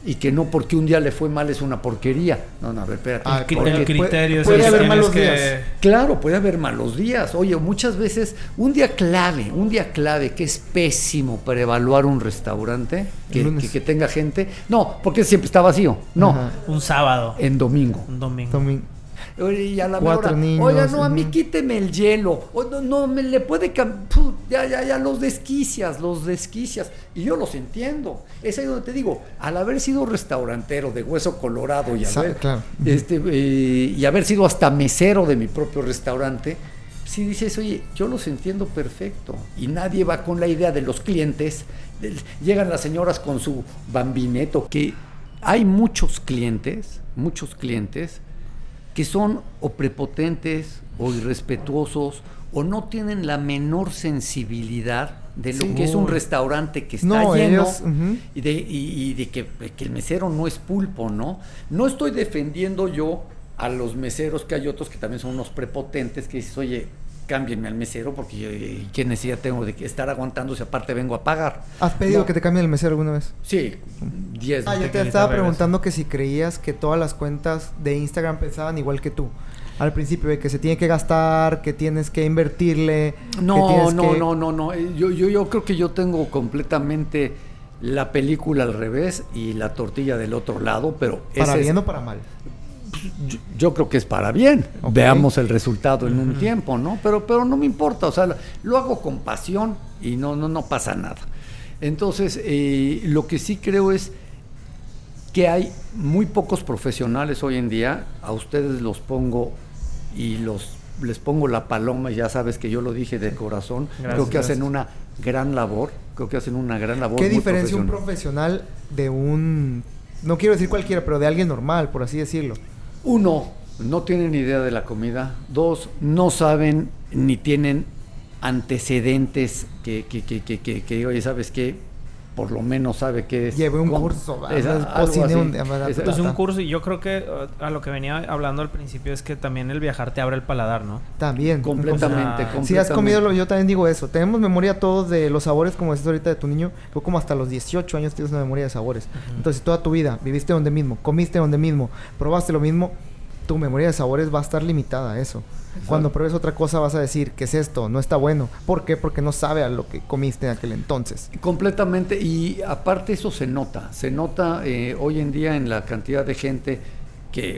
y que no porque un día le fue mal es una porquería. No, no, a ver, espérate. Ah, El, porque el criterio es puede el que haber tienes malos que- días. Claro, puede haber malos días. Oye, muchas veces un día clave, un día clave que es pésimo para evaluar un restaurante, que, El lunes. que, que tenga gente. No, porque siempre está vacío. No, Ajá. Un sábado, en domingo. un domingo. Tomi- Oye, y a la Cuatro hora, niños, oiga, no, a mí ujú. quíteme el hielo. O no, no, me le puede cam- Puh, ya, ya, ya, los desquicias, los desquicias. Y yo los entiendo. Es ahí donde te digo, al haber sido restaurantero de hueso colorado y Sa- haber, claro. este, eh, y haber sido hasta mesero de mi propio restaurante, si dices, oye, yo los entiendo perfecto. Y nadie va con la idea de los clientes. del- llegan las señoras con su bambineto, que hay muchos clientes, muchos clientes que son o prepotentes o irrespetuosos o no tienen la menor sensibilidad de lo Sí. que es un Uy. restaurante que está No, lleno ellos, ujú. y de, y, y de que, que el mesero no es pulpo, ¿no? No estoy defendiendo yo a los meseros, que hay otros que también son unos prepotentes que dices, oye, cámbienme al mesero porque yo, eh, ¿qué necesidad tengo de que estar aguantando si aparte vengo a pagar? ¿Has pedido No. que te cambie el mesero alguna vez? Sí, diez. Ah, yo te te quita estaba regreso. preguntando que si creías que todas las cuentas de Instagram pensaban igual que tú. Al principio, de que se tiene que gastar, que tienes que invertirle. que No, tienes no, que- no, no, no. Eh, Yo, yo, yo creo que yo tengo completamente la película al revés y la tortilla del otro lado, pero ¿Para ese es- bien o para mal? yo, yo creo que es para bien. Ok. Veamos el resultado en un tiempo, ¿no? Pero, pero no me importa, o sea, lo, lo hago con pasión y no, no, no pasa nada. Entonces, eh, lo que sí creo es que hay muy pocos profesionales hoy en día. A ustedes los pongo y los les pongo la paloma, y ya sabes que yo lo dije de corazón. Gracias, creo que hacen gracias. una gran labor, creo que hacen una gran labor. ¿Qué muy diferencia un profesional. profesional de un... No quiero decir cualquiera, pero de alguien normal, por así decirlo? Uno, no tienen idea de la comida. Dos, no saben ni tienen antecedentes que, que, que, que, que, que, oye, ¿sabes qué? Por lo menos sabe qué es. Llevé un cómo- curso, ¿verdad? es algo Cociné así. un- Es- Pues un Ajá. curso, y yo creo que uh, a lo que venía hablando al principio es que también el viajar te abre el paladar, ¿no? También. completamente, O sea, completamente. Si has comido, lo- yo también digo eso. Tenemos memoria todos de los sabores, como decías ahorita de tu niño. Fue como hasta los dieciocho años tienes una memoria de sabores. Entonces, toda tu vida viviste donde mismo, comiste donde mismo, probaste lo mismo, tu memoria de sabores va a estar limitada a eso. Cuando pruebes otra cosa vas a decir, ¿qué es esto? No está bueno. ¿Por qué? Porque no sabe a lo que comiste en aquel entonces. Completamente, y aparte eso se nota, se nota eh, hoy en día en la cantidad de gente que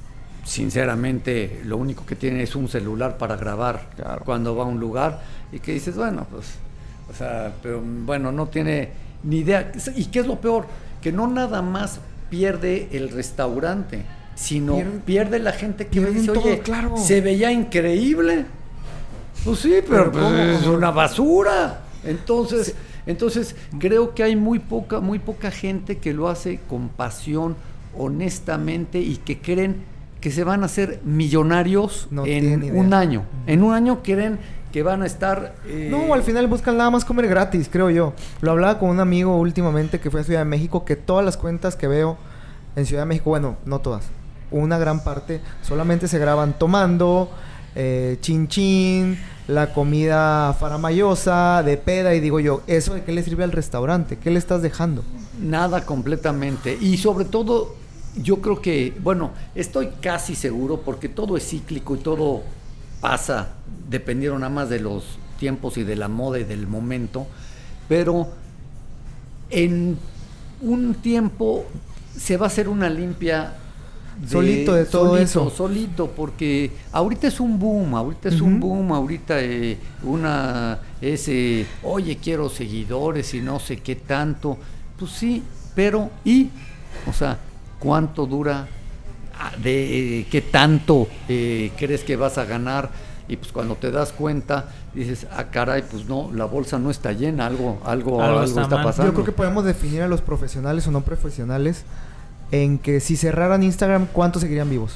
sinceramente lo único que tiene es un celular para grabar Claro. cuando va a un lugar y que dices, bueno, pues, o sea, pero bueno, no tiene ni idea. ¿Y qué es lo peor? Que no nada más pierde el restaurante, sino Pierde- pierde la gente que pierden dice, todo, oye, claro. se veía increíble. Pues sí, pero, Pero pues, ¿cómo? es una basura. Entonces, entonces creo que hay muy poca, muy poca gente que lo hace con pasión, honestamente, y que creen que se van a hacer millonarios No tienen en idea. un año. En un año creen que van a estar. eh, No, al final buscan nada más comer gratis, creo yo. Lo hablaba con un amigo últimamente que fue a Ciudad de México, que todas las cuentas que veo en Ciudad de México, bueno, no todas, una gran parte, solamente se graban tomando, eh, chin chin, la comida faramayosa, de peda, y digo yo, ¿eso de qué le sirve al restaurante? ¿Qué le estás dejando? Nada completamente. Y sobre todo, yo creo que, bueno, estoy casi seguro porque todo es cíclico y todo pasa dependiendo nada más de los tiempos y de la moda y del momento, pero en un tiempo se va a hacer una limpia de- Solito de todo solito, eso. solito, porque ahorita es un boom, ahorita es un Ujú. boom, ahorita eh, una ese, oye, quiero seguidores y no sé qué tanto, pues sí, pero y, o sea, ¿cuánto dura? Ah, de eh, qué tanto eh, crees que vas a ganar? Y pues cuando te das cuenta dices, ah, caray, pues no, la bolsa no está llena, algo algo Algo algo, está está, mal. pasando. Yo creo que podemos definir a los profesionales o no profesionales en que si cerraran Instagram, ¿cuántos seguirían vivos?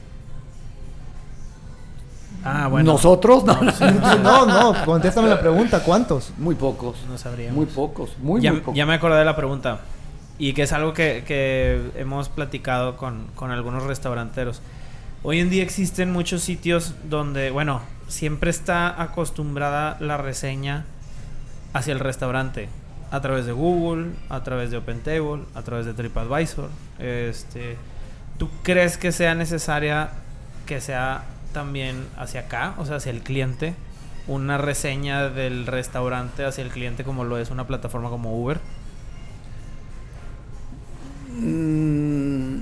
Ah, bueno. Nosotros no, No, no, contéstame la pregunta, ¿cuántos? muy pocos, No sabríamos. muy pocos, muy ya, muy pocos. ya me acordé de la pregunta. Y que es algo que, que hemos platicado con, con algunos restauranteros. Hoy en día existen muchos sitios donde, bueno, siempre está acostumbrada la reseña hacia el restaurante. a través de Google, a través de OpenTable, a través de TripAdvisor. Este, ¿tú crees que sea necesaria que sea también hacia acá, o sea, hacia el cliente, una reseña del restaurante hacia el cliente como lo es una plataforma como Uber? Mm,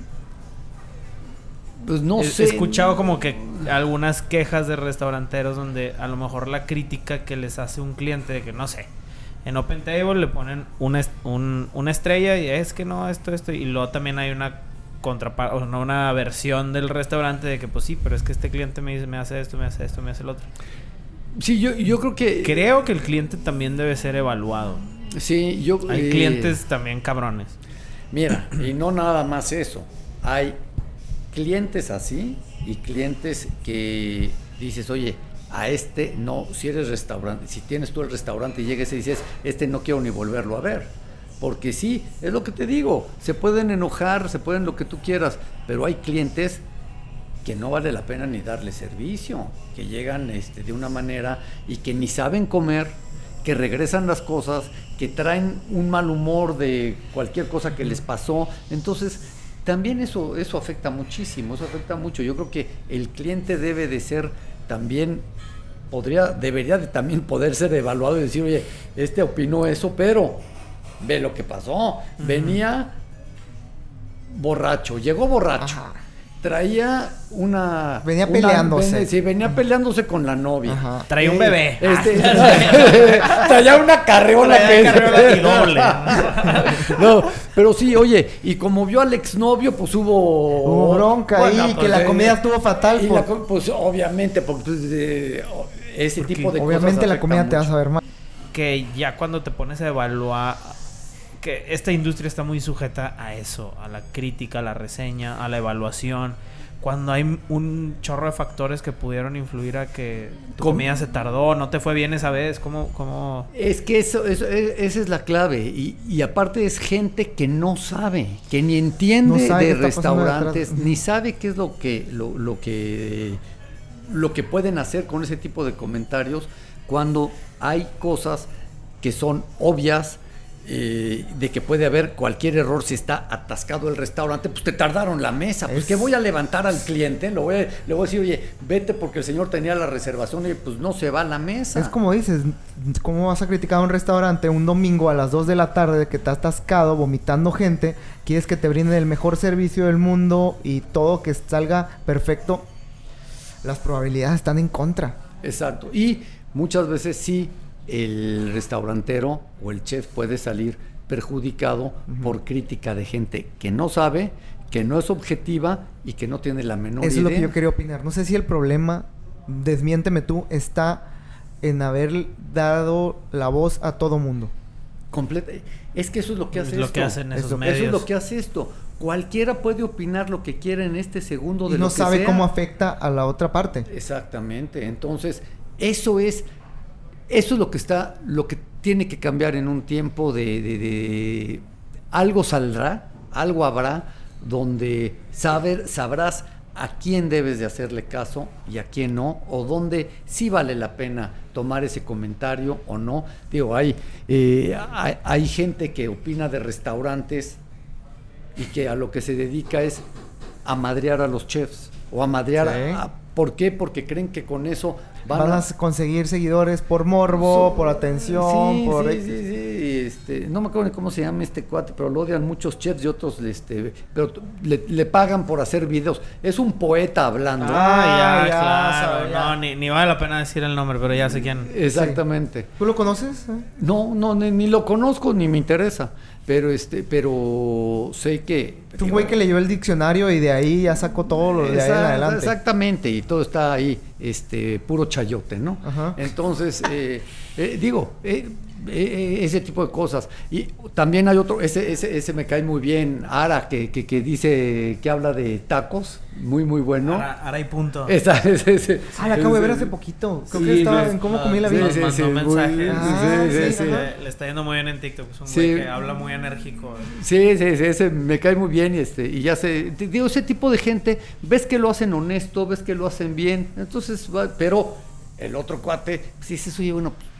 pues no He, sé. he escuchado como que algunas quejas de restauranteros donde a lo mejor la crítica que les hace un cliente de que no sé, en OpenTable le ponen una, est- un, una estrella y es que no, esto, esto, y luego también hay una contraparte, o no, una versión del restaurante de que pues sí, pero es que este cliente me dice, me hace esto, me hace esto, me hace el otro. Sí, yo, yo creo que... Creo que el cliente también debe ser evaluado. Sí, yo... Hay eh, clientes también cabrones. Mira, y no nada más eso. Hay clientes así y clientes que dices, oye, a este no, si eres restaurante, si tienes tú el restaurante y llegues y dices, este no quiero ni volverlo a ver. Porque sí, es lo que te digo, se pueden enojar, se pueden lo que tú quieras, pero hay clientes que no vale la pena ni darle servicio, que llegan este, de una manera y que ni saben comer, que regresan las cosas, que traen un mal humor de cualquier cosa que les pasó. Entonces, también eso, eso afecta muchísimo, eso afecta mucho. Yo creo que el cliente debe de ser también, podría, debería de también poder ser evaluado y decir, oye, este opinó eso, pero ve lo que pasó. Uh-huh. Venía borracho, llegó borracho. Ajá. Traía una... Venía una, peleándose. Ven, sí, venía peleándose con la novia. Ajá. Traía eh, un bebé. Este, traía una carriola traía que... carriola y doble. No, pero sí, oye, y como vio al exnovio, pues hubo... Hubo bronca bueno, ahí, pues, que la comida estuvo fatal. Y por... la, pues obviamente, porque pues, eh, ese porque tipo de obviamente cosas... Obviamente la comida mucho. Te va a saber mal. Que ya cuando te pones a evaluar... que esta industria está muy sujeta a eso, a la crítica, a la reseña, a la evaluación. Cuando hay un chorro de factores que pudieron influir a que tu ¿Cómo? comida se tardó, no te fue bien esa vez, ¿cómo? cómo? Es que eso, eso, esa es la clave. Y, y aparte es gente que no sabe, que ni entiende no de restaurantes, ni sabe qué es lo que, lo, lo que, lo que pueden hacer con ese tipo de comentarios cuando hay cosas que son obvias. Eh, de que puede haber cualquier error si está atascado el restaurante, pues te tardaron la mesa, pues es... que voy a levantar al cliente, lo voy a, le voy a decir, oye, vete porque el señor tenía la reservación y pues no se va a la mesa. Es como dices, ¿cómo vas a criticar a un restaurante un domingo a las dos de la tarde que está atascado, vomitando gente, quieres que te brinden el mejor servicio del mundo y todo que salga perfecto? Las probabilidades están en contra. Exacto, y muchas veces sí el restaurantero o el chef puede salir perjudicado uh-huh. por crítica de gente que no sabe, que no es objetiva y que no tiene la menor Eso idea. Es lo que yo quería opinar. No sé si el problema, desmiénteme tú, está en haber dado la voz a todo mundo. Completa. Es que eso es lo que hace es lo esto. Que hacen esos eso, medios. Eso es lo que hace esto. Cualquiera puede opinar lo que quiera en este segundo de y no lo que sabe sea. cómo afecta a la otra parte. Exactamente. Entonces, eso es Eso es lo que está, lo que tiene que cambiar en un tiempo de, de, de algo saldrá, algo habrá, donde saber, sabrás a quién debes de hacerle caso y a quién no, o dónde sí vale la pena tomar ese comentario o no. Digo, hay, eh, hay, hay gente que opina de restaurantes y que a lo que se dedica es a madrear a los chefs o a madrear sí. a, a ¿por qué? Porque creen que con eso van, van a, a conseguir seguidores por morbo, so, por atención, sí, por... Sí, sí, sí, este, no me acuerdo ni cómo se llama este cuate, pero lo odian muchos chefs y otros, este, pero le, le pagan por hacer videos. Es un poeta hablando. Ah, ah ya, ya, claro. Sabe, ya. No, ni, ni vale la pena decir el nombre, pero ya sé quién. Exactamente. Sí. ¿Tú lo conoces? ¿Eh? No, no, ni, ni lo conozco, ni me interesa. Pero este, pero sé que... Es un güey que leyó el diccionario y de ahí ya sacó todo lo de Exact, ahí en adelante. Exactamente, y todo está ahí, este, puro chayote, ¿no? Ajá. Entonces, eh, eh, digo, eh, eh, ese tipo de cosas. Y también hay otro, ese, ese, ese me cae muy bien, Ara, que, que, que dice, que habla de tacos, muy, muy bueno. Ara, Ara y punto. Esa, ese, ese, ah, la acabo de ver hace poquito. Creo sí, que estaba no, en Cómo ah, Comí la Vida. Nos mandó sí, sí, mensajes. Muy, ah, sí, sí, sí, sí. Le, le está yendo muy bien en TikTok. Es un sí. güey que habla muy enérgico. Sí, sí, sí, ese me cae muy bien y, este, y ya sé, te digo, ese tipo de gente, ves que lo hacen honesto, ves que lo hacen bien, entonces, va, pero el otro cuate, pues dices, oye, bueno,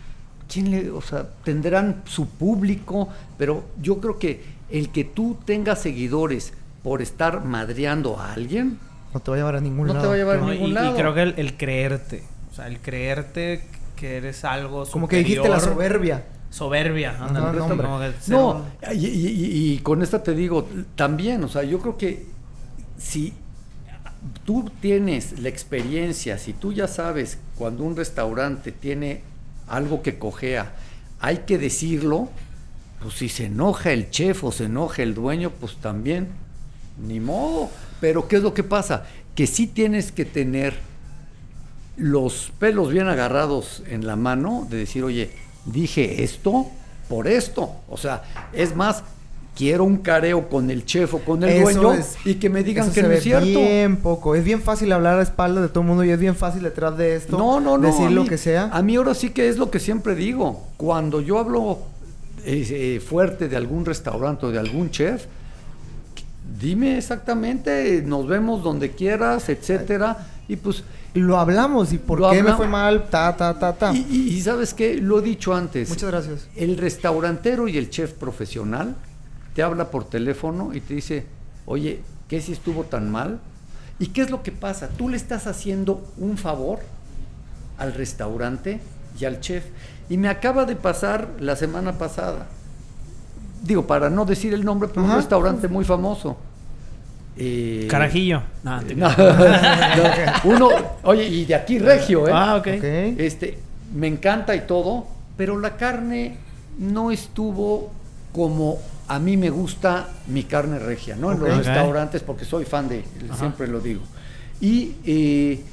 ¿quién le, o sea, tendrán su público? Pero yo creo que el que tú tengas seguidores por estar madreando a alguien, no te va a llevar a ningún no lado. te va a llevar a No, ningún y, lado. y creo que el, el creerte, o sea, el creerte que eres algo Como que dijiste superior. la soberbia. Soberbia, Ajá, ándale, no, como hombre. que ser No, un- y, y- y- y con esta te digo también, o sea, yo creo que si tú tienes la experiencia, si tú ya sabes cuando un restaurante tiene algo que cojea, hay que decirlo, pues si se enoja el chef o se enoja el dueño, pues también, ni modo. Pero ¿qué es lo que pasa? Que sí tienes que tener los pelos bien agarrados en la mano de decir, oye, dije esto por esto. O sea, es más, quiero un careo con el chef o con el Eso dueño es- y que me digan Eso que se no ve es cierto. bien poco. Es bien fácil hablar a espaldas de todo el mundo y es bien fácil detrás de esto No, no, no. decir a lo mí- que sea. A mí ahora sí que es lo que siempre digo. Cuando yo hablo eh, eh, fuerte de algún restaurante o de algún chef, dime exactamente, nos vemos donde quieras, etcétera. Y pues, Lo hablamos y por Lo qué me hablamos. fue mal, ta, ta, ta, ta. y, y- y ¿sabes qué? Lo he dicho antes. Muchas gracias. El restaurantero y el chef profesional te habla por teléfono y te dice, oye, ¿qué si estuvo tan mal? ¿Y qué es lo que pasa? Tú le estás haciendo un favor al restaurante y al chef. Y me acaba de pasar la semana pasada, digo, para no decir el nombre, pero Ajá. un restaurante muy famoso. Eh, Carajillo. No, te- no, no, uno, oye, y de aquí regio, ¿eh? Ah, ok. Ok. Este, me encanta y todo, pero la carne no estuvo como a mí me gusta mi carne regia, ¿no? En Ok. los Ok. restaurantes, porque soy fan de, Ajá. siempre lo digo. Y eh,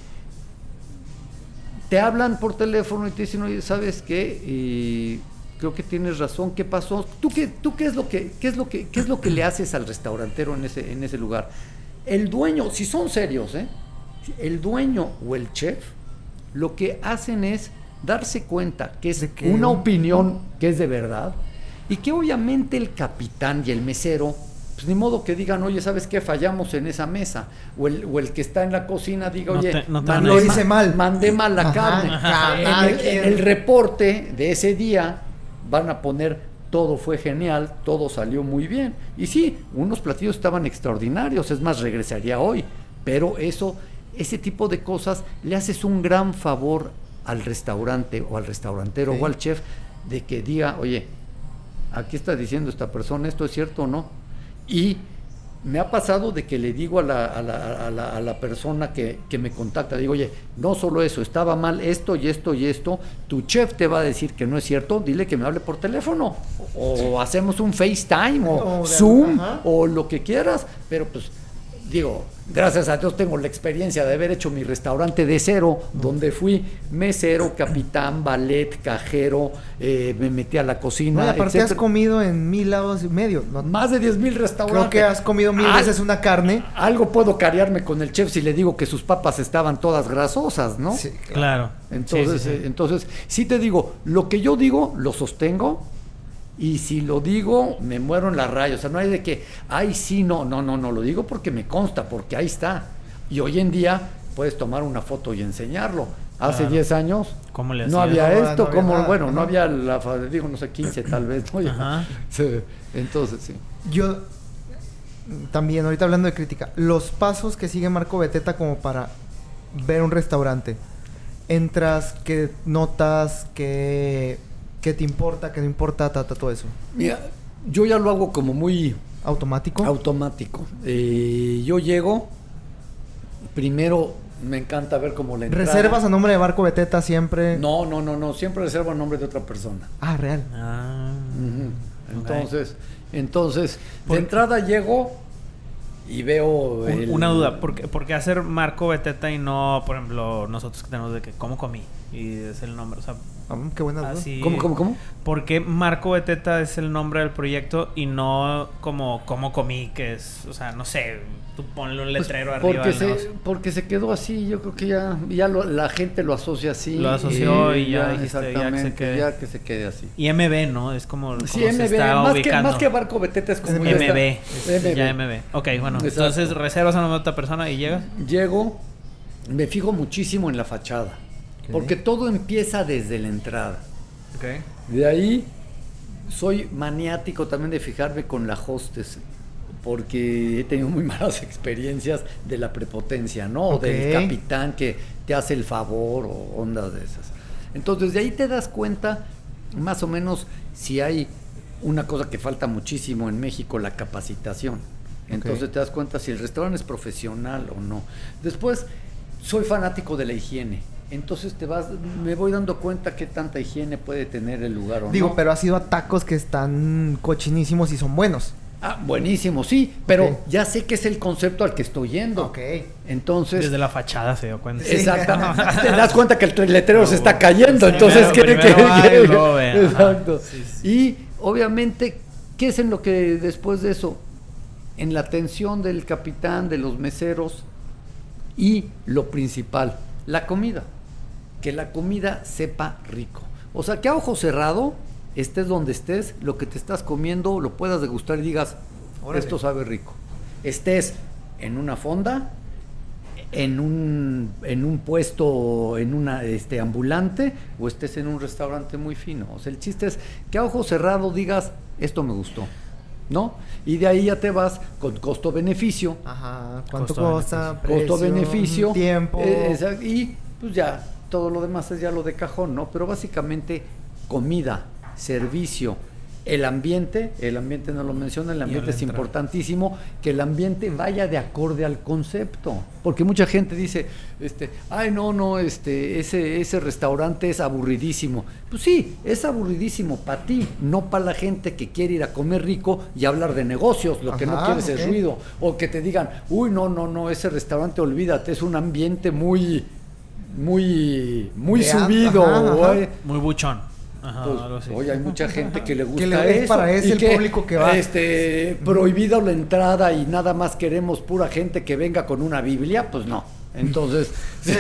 te hablan por teléfono y te dicen, oye, ¿sabes qué? Eh, creo que tienes razón, ¿qué pasó? ¿Tú qué, tú qué es lo que, qué es lo que, qué es lo que le haces al restaurantero en ese, en ese lugar? El dueño, si son serios, ¿eh? El dueño o el chef, lo que hacen es darse cuenta que es De que una un- opinión que es de verdad y que obviamente el capitán y el mesero, pues ni modo que digan, oye, ¿sabes qué? Fallamos en esa mesa. O el, o el que está en la cocina diga, No oye, te- no te van mandé a Lo decir. hice mal. mandé mal la Ajá, carne. ajá, En el, nadie- en el reporte de ese día van a poner todo fue genial, todo salió muy bien. Y sí, unos platillos estaban extraordinarios, es más, regresaría hoy. Pero eso, ese tipo de cosas, le haces un gran favor al restaurante o al restaurantero Sí. o al chef de que diga, oye, aquí está diciendo esta persona, ¿esto es cierto o no? Y me ha pasado de que le digo a la, a la, a la, a la persona que, que me contacta, digo, oye, no solo eso, estaba mal esto y esto y esto, tu chef te va a decir que no es cierto, dile que me hable por teléfono, o, o hacemos un FaceTime, o O de- Zoom, ajá. o lo que quieras, pero pues, digo, gracias a Dios tengo la experiencia de haber hecho mi restaurante de cero, donde fui mesero, capitán, ballet, cajero, eh, me metí a la cocina, No, y aparte has etcétera. comido en mil lados y medio. No, Más de diez mil restaurantes. creo que has comido mil Ah, veces una carne. Algo puedo carearme con el chef si le digo que sus papas estaban todas grasosas, ¿no? Sí, Claro. Entonces, Sí, sí, sí. eh, entonces, sí te digo, lo que yo digo, lo sostengo, y si lo digo, me muero en la raya. O sea, no hay de que, ay, sí, no, no, no, no, lo digo porque me consta, porque ahí está. Y hoy en día puedes tomar una foto y enseñarlo. Hace Claro. diez años ¿Cómo le no hacías? había No, esto, no había como, nada, bueno, no ajá. había la, fa- digo, no sé, quince tal vez, ¿no? Ya. Ajá. Sí, entonces, sí. Yo mm, también, ahorita hablando de crítica, los pasos que sigue Marco Beteta como para ver un restaurante. Entras, qué notas, qué, qué te importa, qué no importa, ta, ta, todo eso. Mira, yo ya lo hago como muy ¿Automático? automático. Eh, yo llego, primero me encanta ver cómo la entrada. ¿Reservas a nombre de Marco Beteta siempre? No, no, no, no, siempre reservo a nombre de otra persona. Ah, real. Ah. Ujú. Ok. Entonces, entonces, Por- de entrada llego y veo Un- el- Una duda, ¿por qué, por qué hacer Marco Beteta y no, por ejemplo, nosotros que tenemos de que cómo comí? Y es el nombre, o sea, Ah, qué buena duda. así. ¿Cómo, cómo, cómo? ¿Por qué Marco Beteta es el nombre del proyecto y no como cómo comí, que es, o sea, no sé, tú ponle un Pues letrero arriba porque del se, negocio? porque se quedó así, yo creo que ya, ya lo- la gente lo asocia así. Lo asoció y ya dijiste, ya que se exactamente, quede. ya que se quede así. Y M B, ¿no? Es como, como Sí, se M B, está más que, ubicando. más que Barco Beteta es como ya M B, está- es- ya M B. Ok, bueno, Exacto. entonces reservas a una otra persona y llegas. Llego, me fijo muchísimo en la fachada, Ok. porque todo empieza desde la entrada. Okay. De ahí soy maniático también de fijarme con la hostess, porque he tenido muy malas experiencias de la prepotencia, ¿no? Okay. O del capitán que te hace el favor o ondas de esas. Entonces, de ahí te das cuenta, más o menos, si hay una cosa que falta muchísimo en México, la capacitación. Entonces, okay, te das cuenta si el restaurante es profesional o no. Después, soy fanático de la higiene. Entonces te vas, me voy dando cuenta qué tanta higiene puede tener el lugar o Digo, no. pero has ido a tacos que están cochinísimos y son buenos. Ah, buenísimo, sí, pero okay, ya sé que es el concepto al que estoy yendo. Ok. Entonces... Desde la fachada se dio cuenta. Exactamente. Te das cuenta que el letrero no, se está cayendo, sí, entonces... Primero, ¿qué, primero qué, va y luego ve. Exacto. Sí, sí. Y, obviamente, ¿qué es en lo que después de eso? En la atención del capitán, de los meseros y lo principal, la comida. Que la comida sepa rico. O sea, que a ojo cerrado, estés donde estés, lo que te estás comiendo lo puedas degustar y digas, órale, esto sabe rico. Estés en una fonda, en un, en un puesto, en una este, ambulante, o estés en un restaurante muy fino. O sea, el chiste es que a ojo cerrado digas, esto me gustó, ¿no? Y de ahí ya te vas con costo-beneficio. Ajá, ¿cuánto Costo cuesta? Costo-beneficio. Tiempo. Eh, y pues ya, todo lo demás es ya lo de cajón, ¿no? Pero básicamente comida, servicio, el ambiente, el ambiente no lo menciona, el ambiente es importantísimo, que el ambiente vaya de acorde al concepto, porque mucha gente dice, este, ay no, no, este, ese, ese restaurante es aburridísimo. Pues sí, es aburridísimo para ti, no para la gente que quiere ir a comer rico y hablar de negocios, lo Ajá, que no quieres okay, es ruido, o que te digan, uy, no, no, no, ese restaurante, olvídate, es un ambiente muy, muy, muy Vean, subido, ajá, ajá. muy buchón. Ajá, pues, algo así. Oye, hay mucha gente que le gusta que le eso para ese y el que, público que va. Este, prohibida la entrada y nada más queremos pura gente que venga con una Biblia, pues no. Entonces,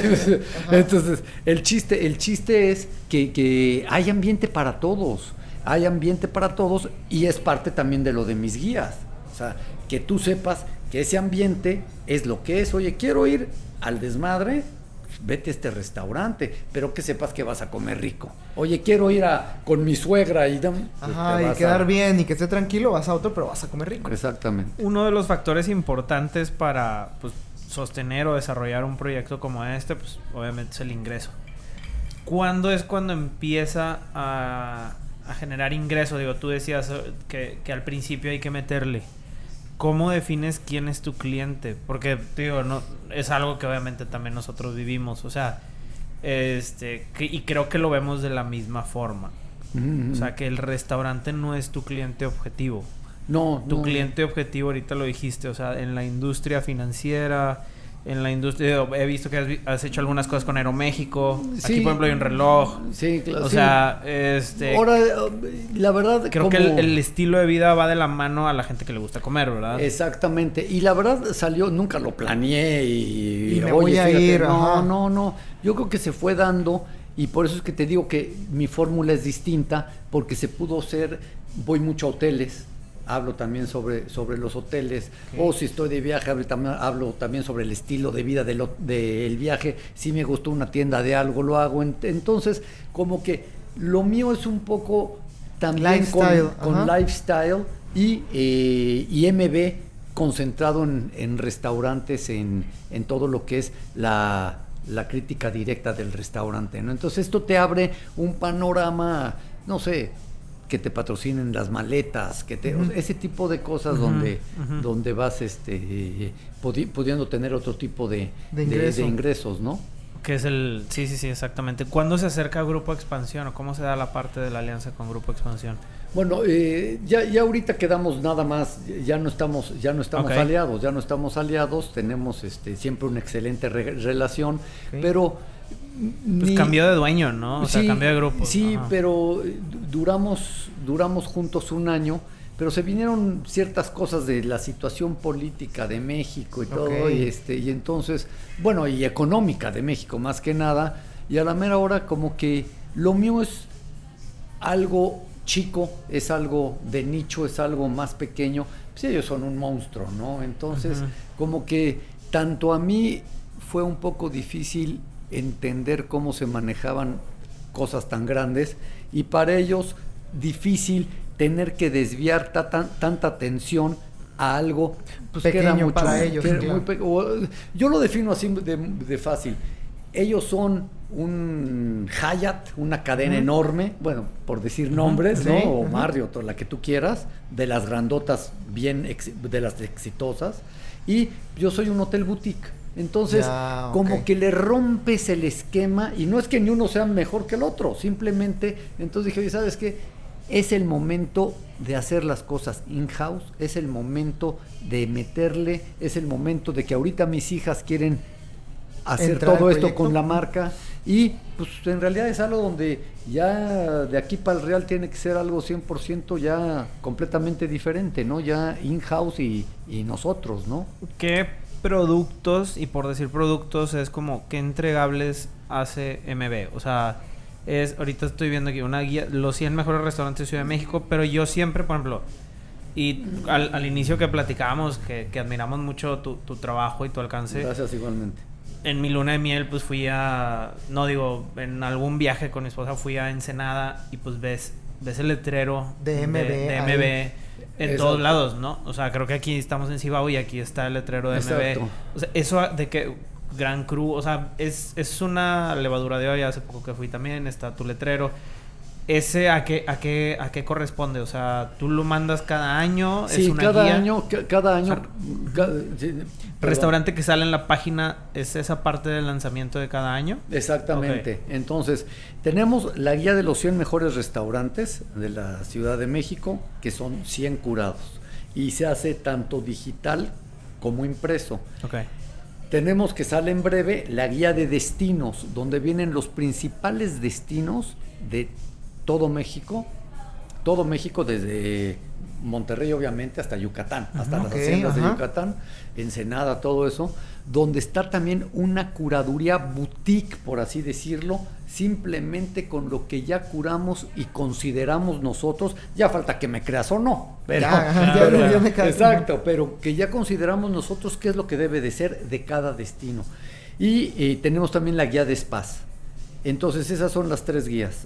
entonces el chiste, el chiste es que, que hay ambiente para todos, hay ambiente para todos y es parte también de lo de mis guías. O sea, que tú sepas que ese ambiente es lo que es. Oye, quiero ir al desmadre, vete a este restaurante, pero que sepas que vas a comer rico. Oye, quiero ir a con mi suegra y, pues Ajá, y quedar a... bien y que esté tranquilo, vas a otro, pero vas a comer rico. Exactamente. Uno de los factores importantes para pues, sostener o desarrollar un proyecto como este, pues obviamente es el ingreso. ¿Cuándo es cuando empieza a, a generar ingreso? Digo, tú decías que, que al principio hay que meterle. ¿Cómo defines quién es tu cliente? Porque, digo, no, es algo que obviamente también nosotros vivimos, o sea, este, que, y creo que lo vemos de la misma forma. Mm-hmm. O sea, que el restaurante no es tu cliente objetivo. No, Tu no. cliente objetivo, ahorita lo dijiste, o sea, en la industria financiera, en la industria, he visto que has, has hecho algunas cosas con Aeroméxico. Sí. Aquí, por ejemplo, hay un reloj. Sí, claro. O sí. sea, este... Ahora, la verdad... Creo como... que el, el estilo de vida va de la mano a la gente que le gusta comer, ¿verdad? Exactamente. Y la verdad salió, nunca lo planeé y... Y me oye, voy a fíjate, ir. No, ajá. no, no. Yo creo que se fue dando y por eso es que te digo que mi fórmula es distinta porque se pudo hacer... Voy mucho a hoteles. Hablo también sobre, sobre los hoteles, okay. O si estoy de viaje, hablo también, hablo también sobre el estilo de vida del de viaje. Si me gustó una tienda de algo, lo hago. Entonces, como que lo mío es un poco también lifestyle, con, con lifestyle y, eh, y M B concentrado en, en restaurantes, en, en todo lo que es la, la crítica directa del restaurante, ¿no? Entonces, esto te abre un panorama, no sé, que te patrocinen las maletas, que te, uh-huh. o sea, ese tipo de cosas uh-huh. donde, uh-huh. donde vas este eh, pudi- pudiendo tener otro tipo de, de, ingreso. de, de ingresos, ¿no? Que es el, sí, sí, sí, exactamente. ¿Cuándo se acerca Grupo Expansión o cómo se da la parte de la alianza con Grupo Expansión? Bueno, eh, ya, ya ahorita quedamos nada más, ya no estamos, ya no estamos okay. aliados, ya no estamos aliados, tenemos este siempre una excelente re- relación, okay. pero pues ni, cambió de dueño, ¿no? O sí, sea, cambió de grupo. Sí, Ajá. pero duramos, duramos juntos un año, pero se vinieron ciertas cosas de la situación política de México y todo, okay. y este, y entonces, bueno, y económica de México más que nada, y a la mera hora como que lo mío es algo chico, es algo de nicho, es algo más pequeño, pues ellos son un monstruo, ¿no? Entonces, uh-huh. como que tanto a mí fue un poco difícil entender cómo se manejaban cosas tan grandes, y para ellos difícil tener que desviar ta, tan, tanta atención a algo pues, pequeño que era mucho, para ellos. que era Claro. muy pe- o, yo lo defino así de, de fácil. Ellos son un Hyatt, una cadena uh-huh. enorme, bueno, por decir nombres, uh-huh. ¿no? O uh-huh. Marriott, o la que tú quieras, de las grandotas, bien ex, de las exitosas. Y yo soy un hotel boutique. Entonces, ya, como okay. que le rompes el esquema, y no es que ni uno sea mejor que el otro, simplemente, entonces dije, ¿sabes qué? Es el momento de hacer las cosas in-house, es el momento de meterle, es el momento de que ahorita mis hijas quieren hacer Entrar todo esto con la marca, y pues en realidad es algo donde ya de aquí para el real tiene que ser algo cien por ciento ya completamente diferente, ¿no? Ya in-house y, y nosotros, ¿no? ¿Qué productos, y por decir productos, es como qué entregables hace M B? O sea, es ahorita estoy viendo aquí una guía, los cien mejores restaurantes de Ciudad de México, pero yo siempre, por ejemplo, y al, al inicio que platicábamos, que, que admiramos mucho tu, tu trabajo y tu alcance. Gracias, igualmente. En mi luna de miel, pues fui a, no digo, en algún viaje con mi esposa fui a Ensenada, y pues ves, ves el letrero de M B, de, de M B en Exacto. todos lados, ¿no? O sea, creo que aquí estamos en Cibao y aquí está el letrero de Exacto. M B. O sea, eso de que Gran Cru, o sea, es, es una levadura de olla, hace poco que fui también, está tu letrero. ¿Ese a qué, a qué, a qué corresponde? O sea, ¿tú lo mandas cada año? Sí, ¿Es una cada guía? año, cada año. O sea, cada, sí, restaurante que sale en la página, ¿es esa parte del lanzamiento de cada año? Exactamente. Okay. Entonces, tenemos la guía de los cien mejores restaurantes de la Ciudad de México, que son cien curados. Y se hace tanto digital como impreso. Okay. Tenemos que sale en breve la guía de destinos, donde vienen los principales destinos de todo México, todo México desde Monterrey obviamente hasta Yucatán, hasta uh-huh, las okay, haciendas uh-huh. de Yucatán, Ensenada, todo eso, donde está también una curaduría boutique, por así decirlo, simplemente con lo que ya curamos y consideramos nosotros, ya falta que me creas o no, pero, ya, pero, ya, ya me cae. Exacto, pero que ya consideramos nosotros qué es lo que debe de ser de cada destino. Y eh, tenemos también la guía de spas. Entonces esas son las tres guías,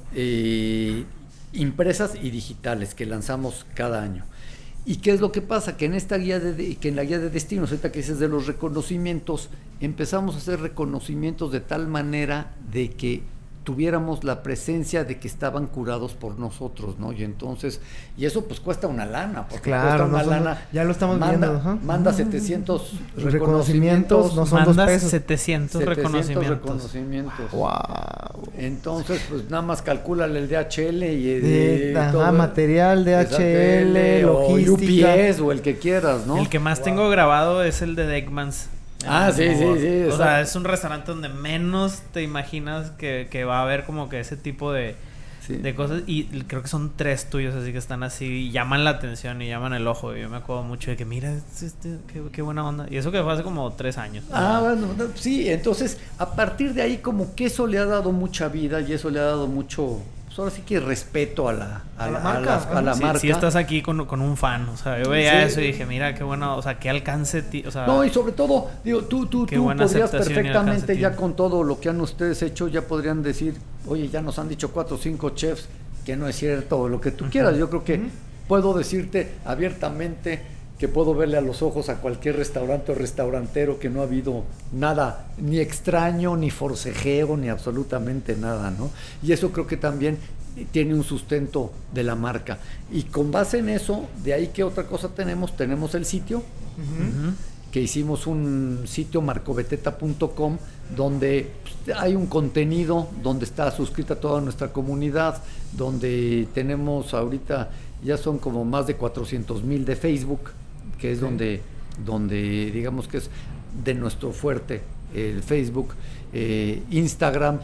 eh, impresas y digitales, que lanzamos cada año. ¿Y qué es lo que pasa? Que en esta guía de, que en la guía de destinos, ahorita que dices de los reconocimientos, empezamos a hacer reconocimientos de tal manera de que tuviéramos la presencia de que estaban curados por nosotros, ¿no? Y entonces, y eso pues cuesta una lana, porque claro, cuesta una no son, lana. Ya lo estamos manda, viendo. ¿huh? Manda setecientos reconocimientos, reconocimientos, no son dos pesos. setecientos, setecientos reconocimientos. reconocimientos. Wow. Entonces, pues nada más calcúlale el D H L y de, eh, ajá, todo, material, D H L, logística. O U P S o el que quieras, ¿no? El que más wow. tengo grabado es el de Deckmans. Ah, sí, sí, sí. O sea, es un restaurante donde menos te imaginas que, que va a haber como que ese tipo de, sí. de cosas. Y creo que son tres tuyos, así que están así y llaman la atención y llaman el ojo. Y yo me acuerdo mucho de que, mira, este, qué, qué buena onda. Y eso que fue hace como tres años. Ah, bueno, sí. Entonces, a partir de ahí como que eso le ha dado mucha vida y eso le ha dado mucho... Pues ahora sí que respeto a la, a, a la marca. A la, a la sí, marca. Sí estás aquí con, con un fan, o sea, yo veía sí. eso y dije, mira, qué bueno, o sea, qué alcance, o sea... No, y sobre todo, digo, tú, tú, tú podrías perfectamente ya con todo lo que han ustedes hecho, ya podrían decir, oye, ya nos han dicho cuatro o cinco chefs que no es cierto, lo que tú uh-huh. quieras. Yo creo que uh-huh. puedo decirte abiertamente que puedo verle a los ojos a cualquier restaurante o restaurantero que no ha habido nada, ni extraño, ni forcejeo, ni absolutamente nada, ¿no? Y eso creo que también tiene un sustento de la marca. Y con base en eso, de ahí, ¿qué otra cosa tenemos? Tenemos el sitio, uh-huh. que hicimos un sitio marcobeteta punto com, donde pues, hay un contenido, donde está suscrita toda nuestra comunidad, donde tenemos ahorita, ya son como más de cuatrocientos mil de Facebook, que es sí. donde, donde digamos que es de nuestro fuerte, el Facebook, eh, Instagram,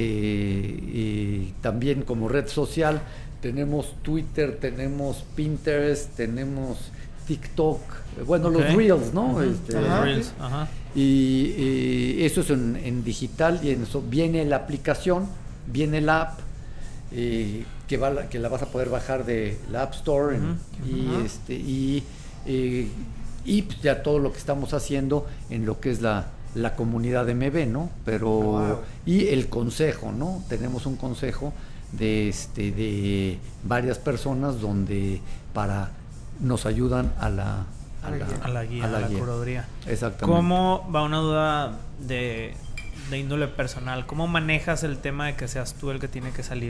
eh, y también como red social, tenemos Twitter, tenemos Pinterest, tenemos TikTok, bueno, okay. los Reels, ¿no? Uh-huh. Este, ajá, Reels, ajá. Y, y eso es en, en digital, y en eso viene la aplicación, viene la app, eh, que, va la, que la vas a poder bajar de la App Store, en, uh-huh. y, uh-huh. este, y Eh, y pues ya todo lo que estamos haciendo en lo que es la, la comunidad M B, ¿no? Pero Wow. y el consejo, ¿no? Tenemos un consejo de este de varias personas donde para nos ayudan a la A la guía. A la guía, a la, guía. curaduría. Exactamente. ¿Cómo va una duda de, de índole personal? ¿Cómo manejas el tema de que seas tú el que tiene que salir?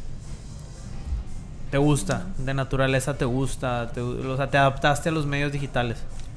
¿Te gusta? ¿De naturaleza te gusta? Te, o sea, ¿te adaptaste a los medios digitales?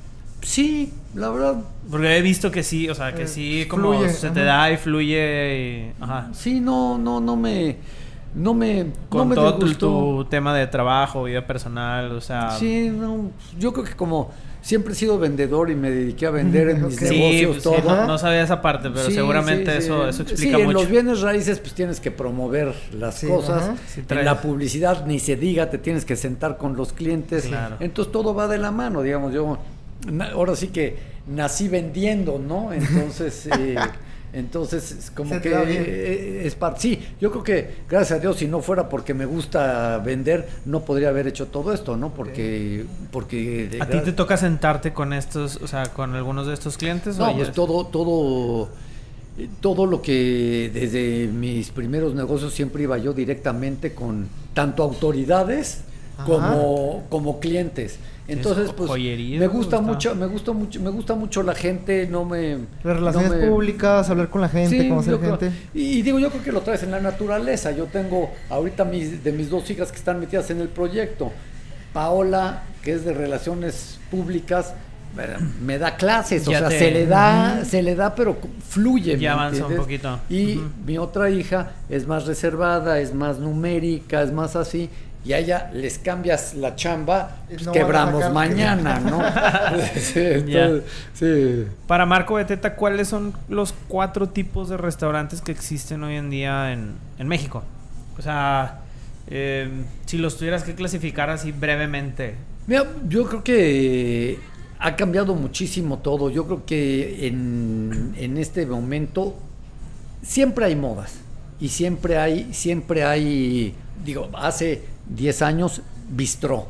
Sí, la verdad. Porque he visto que sí, o sea, que Eh, sí, como fluye, se te ajá. da y fluye. Y, ajá. Sí, no, no, no me, no me, Con no me todo tu, disgustó. tu tema de trabajo, vida personal, o sea... Sí, no, yo creo que como siempre he sido vendedor y me dediqué a vender en mis Ok. Sí, negocios sí, todo. no, no sabía esa parte, pero Sí, seguramente sí, sí. eso, eso explica sí, en mucho. los bienes raíces pues tienes que promover las Sí, cosas. ajá. Sí, En traes- la publicidad ni se diga, te tienes que sentar con los clientes. Claro. Entonces todo va de la mano, digamos. Yo na- ahora sí que nací vendiendo, ¿no? Entonces, eh, entonces es como Se te que da bien. eh, es parte. Sí, yo creo que gracias a Dios, si no fuera porque me gusta vender, no podría haber hecho todo esto, ¿no? Porque, porque de ¿A ti gra- te toca sentarte con estos, o sea, con algunos de estos clientes? o No, ya pues es- todo, todo, eh, todo lo que desde mis primeros negocios siempre iba yo directamente con tanto autoridades Ajá. como, como clientes. Entonces, jo- pues joyería, me me gusta gusta. mucho, me gusta mucho, me gusta mucho la gente, no me Las relaciones no me- públicas, hablar con la gente, Sí, conocer yo creo- gente. y, y digo, yo creo que lo traes en la naturaleza. Yo tengo ahorita mis, de mis dos hijas que están metidas en el proyecto. Paola, que es de relaciones públicas, eh, me da clases, o Ya sea, te- se le da, Ujú. se le da, pero fluye. Ya ¿me avanza un entiendes? poquito. Y Ujú. mi otra hija es más reservada, es más numérica, es más así. Y a ella les cambias la chamba, Y pues no van a quebramos sacar- mañana, ¿no? Sí, entonces, sí. Para Marco Beteta, ¿cuáles son los cuatro tipos de restaurantes que existen hoy en día en, en México? O sea, eh, si los tuvieras que clasificar así brevemente. Mira, yo creo que ha cambiado muchísimo todo. Yo creo que en, en este momento siempre hay modas y siempre hay, siempre hay, digo, hace diez años bistró.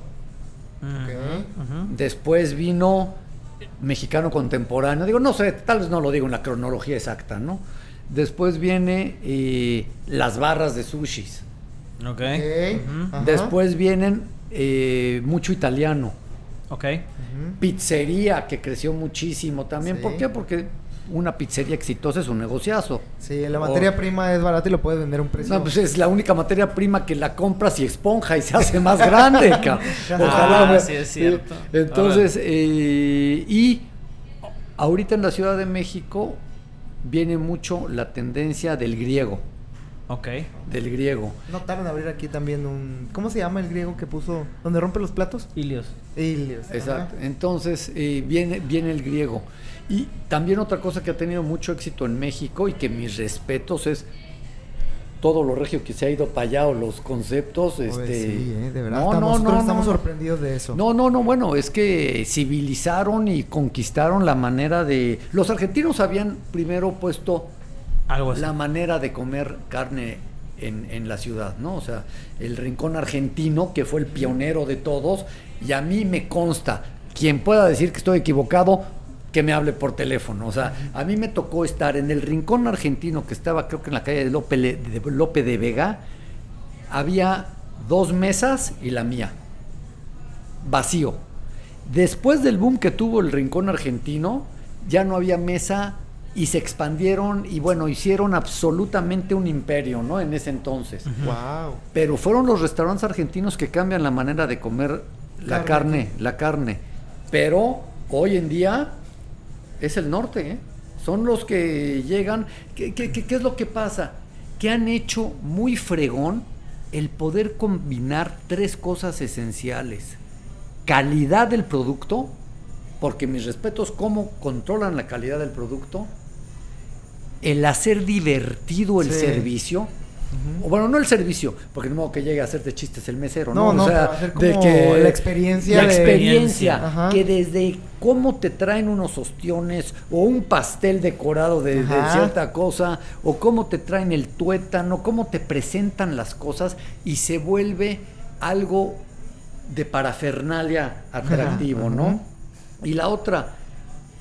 Ujú. Después vino mexicano contemporáneo. Digo, no sé, tal vez no lo digo en la cronología exacta, ¿no? Después viene eh, las barras de sushis. Ok. Ok. Ujú. Ajá. Después vienen eh, mucho italiano. Ok. Ujú. Pizzería, que creció muchísimo también. Sí. ¿Por qué? Porque una pizzería exitosa es un negociazo. Sí, la materia Oh. prima es barata y lo puedes vender a un precio. No, pues es la única materia prima que la compras y esponja y se hace más grande, ca- Ah, me- sí, es cierto. Entonces, eh, y ahorita en la Ciudad de México viene mucho la tendencia del griego, Ok. del griego. No tardan en abrir aquí también un... ¿Cómo se llama el griego que puso? ¿Donde rompe los platos? Ilios. Ilios. Exacto. Ajá. Entonces eh, viene, viene el griego. Y también otra cosa que ha tenido mucho éxito en México y que mis respetos es todo lo regio que se ha ido para allá o los conceptos. Oye, este, sí, eh, de verdad. No, hasta no, nosotros no, estamos no, no. sorprendidos de eso. No, no, no, bueno, es que civilizaron y conquistaron la manera de... Los argentinos habían primero puesto Algo así. la manera de comer carne en, en la ciudad, ¿no? O sea, el rincón argentino, que fue el pionero de todos, y a mí me consta, quien pueda decir que estoy equivocado, que me hable por teléfono. O sea, a mí me tocó estar en el rincón argentino, que estaba creo que en la calle de Lope, Le- de Lope de Vega, había dos mesas y la mía, vacío. Después del boom que tuvo el rincón argentino, ya no había mesa y se expandieron y bueno, hicieron absolutamente un imperio, ¿no? En ese entonces. Wow. Pero fueron los restaurantes argentinos que cambian la manera de comer la Carne. carne, la carne. Pero hoy en día es el norte, ¿eh? Son los que llegan. ¿Qué, qué, qué, qué es lo que pasa? Que han hecho muy fregón el poder combinar tres cosas esenciales. Calidad del producto, porque mis respetos, cómo controlan la calidad del producto. El hacer divertido el Sí. servicio. O bueno, no el servicio, porque no modo que llegue a hacerte chistes el mesero, ¿no? No, no, o sea, pero hacer como la experiencia la de- experiencia, Ajá. que desde cómo te traen unos ostiones o un pastel decorado de, de Ajá. cierta cosa, o cómo te traen el tuétano, cómo te presentan las cosas y se vuelve algo de parafernalia atractivo, Ajá, ¿no? ajá. Y la otra,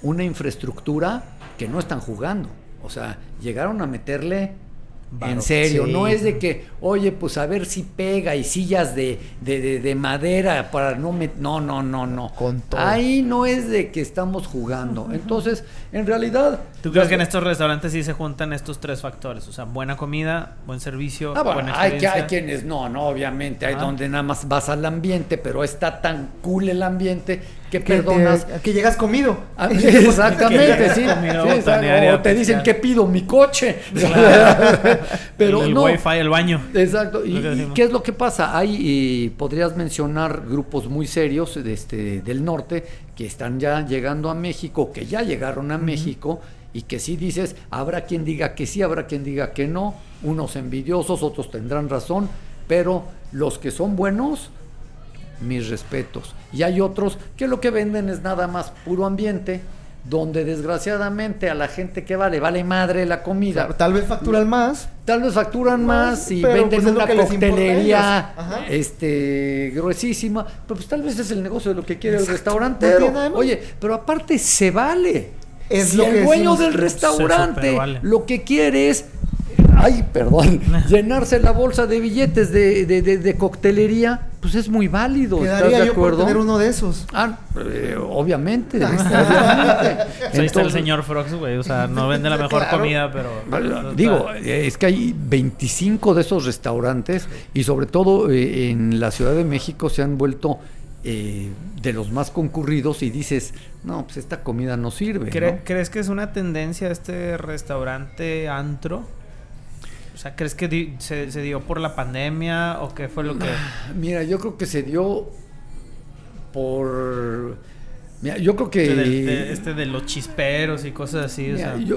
una infraestructura que no están jugando. O sea, llegaron a meterle Varo. En serio, sí. No es de que, oye, pues a ver si pega y sillas de, de, de, de madera para no me... No, no, no, no. Con todo. Ahí no es de que estamos jugando. Entonces, en realidad... ¿Tú crees que en estos restaurantes sí se juntan estos tres factores? O sea, buena comida, buen servicio, ah, bueno, buena hay, que, experiencia. hay quienes no, no, obviamente. Hay ah. donde nada más vas al ambiente, pero está tan cool el ambiente que, que perdonas... Te, que llegas comido. Ah, exactamente, sí. sí o te dicen que pido mi coche. Claro. Pero el, el no. wifi, el baño. Exacto. ¿Y, y qué es lo que pasa? Hay, y podrías mencionar grupos muy serios de este, del norte que están ya llegando a México, que ya llegaron a uh-huh. México, y que sí dices, habrá quien diga que sí, habrá quien diga que no, unos envidiosos, otros tendrán razón, pero los que son buenos, mis respetos. Y hay otros que lo que venden es nada más puro ambiente, donde desgraciadamente a la gente que vale, vale madre la comida. Claro, tal vez facturan más. Tal vez facturan más, más y venden pues una coctelería este gruesísima, pero pues tal vez es el negocio de lo que quiere Exacto. el restaurantero. No Oye, pero aparte se vale. Es si lo el que dueño decimos, del restaurante vale. Lo que quiere es, ay, perdón, llenarse la bolsa de billetes de, de, de, de coctelería, pues es muy válido. ¿Estás de acuerdo? Por tener uno de esos. Ah, eh, obviamente. obviamente. Entonces, ahí está el señor Frogs, güey. O sea, no vende la mejor claro. comida, pero... Bueno, digo, es que hay veinticinco de esos restaurantes y sobre todo eh, en la Ciudad de México se han vuelto... Eh, de los más concurridos y dices, no, pues esta comida no sirve. ¿Cre- ¿no? ¿Crees que es una tendencia este restaurante antro? O sea, ¿crees que di- se, se dio por la pandemia o qué fue lo que...? Mira, yo creo que se dio por... Mira, yo creo que... Este, del, de, este de los chisperos y cosas así, mira, o sea... Yo,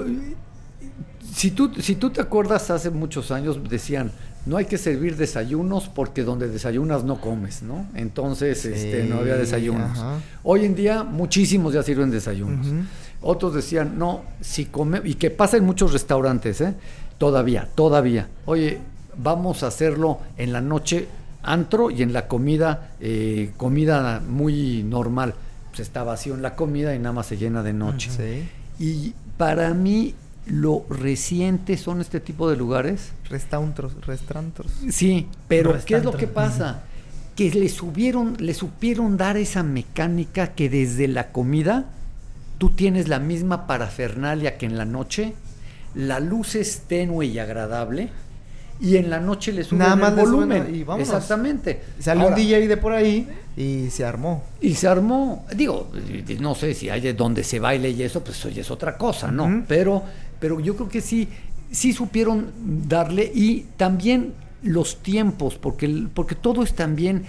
si, tú, si tú te acuerdas, hace muchos años decían... No hay que servir desayunos porque donde desayunas no comes, ¿no? Entonces, sí, este, no había desayunos. Ajá. Hoy en día, muchísimos ya sirven desayunos. Uh-huh. Otros decían, no, si come... Y que pasa en muchos restaurantes, ¿eh? Todavía, todavía. Oye, vamos a hacerlo en la noche antro y en la comida, eh, comida muy normal. Pues está vacío en la comida y nada más se llena de noche. Uh-huh. Sí. Y para mí... Lo reciente son este tipo de lugares. Restaurantes, restaurantes. Sí, pero ¿qué es lo que pasa? Que le subieron, le supieron dar esa mecánica que desde la comida tú tienes la misma parafernalia que en la noche, la luz es tenue y agradable, y en la noche le suben Nada más el volumen. Suben, y vámonos. Exactamente. Salió Ahora, un D J de por ahí y se armó. Y se armó. Digo, no sé si hay de donde se baile y eso, pues eso ya es otra cosa, ¿no? Uh-huh. Pero, pero yo creo que sí, sí supieron darle, y también los tiempos, porque, porque todo es también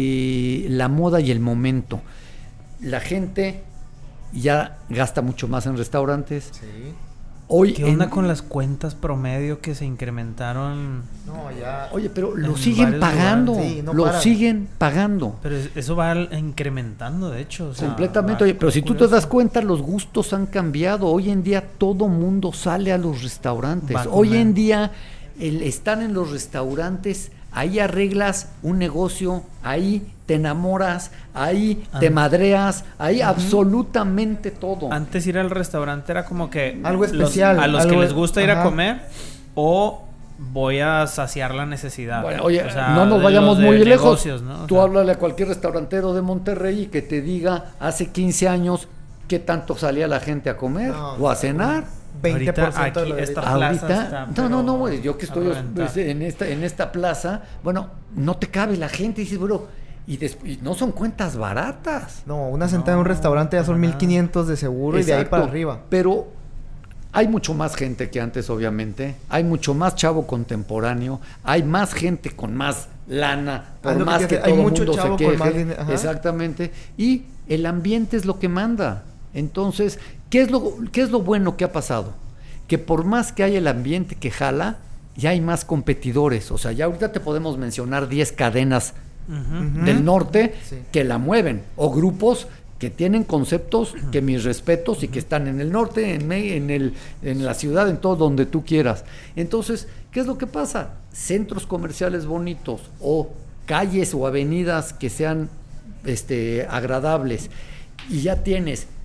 eh, la moda y el momento. La gente ya gasta mucho más en restaurantes. Sí. Hoy ¿Qué onda en... con las cuentas promedio que se incrementaron? No, ya. Oye, pero lo siguen pagando. Sí, no lo paran. siguen pagando. Pero eso va incrementando, de hecho. O sea, completamente. Oye, pero si curioso. tú te das cuenta, los gustos han cambiado. Hoy en día todo mundo sale a los restaurantes. Hoy en día el estar en los restaurantes, ahí arreglas un negocio, ahí te enamoras, ahí An- te madreas, ahí uh-huh. absolutamente todo. Antes ir al restaurante era como que algo especial, los, a los algo que les gusta ir ajá. a comer, o voy a saciar la necesidad. Bueno, oye, o sea, no nos vayamos muy lejos. ¿no? Tú sea, háblale a cualquier restaurantero de Monterrey y que te diga hace quince años qué tanto salía la gente a comer no, o a cenar. veinte por ciento ahorita, de esta plaza ahorita, está, no, no, no, güey, yo que estoy pues, en esta en esta plaza, bueno, no te cabe la gente, y dices, bro, y, des, y no son cuentas baratas. No, una sentada no, en un restaurante ya son mil quinientos de seguro. Exacto, y de ahí para arriba. Pero hay mucho más gente que antes, obviamente. Hay mucho más chavo contemporáneo. Hay más gente con más lana, por más que, que todo el mundo se queje. Exactamente. Y el ambiente es lo que manda. Entonces, ¿qué es lo, qué es lo bueno que ha pasado? Que por más que haya el ambiente que jala, ya hay más competidores. O sea, ya ahorita te podemos mencionar diez cadenas uh-huh. del norte sí. que la mueven, o grupos que tienen conceptos que mis respetos y que están en el norte, en, en, el, en la ciudad, en todo donde tú quieras. Entonces, ¿qué es lo que pasa? Centros comerciales bonitos o calles o avenidas que sean este, agradables, y ya tienes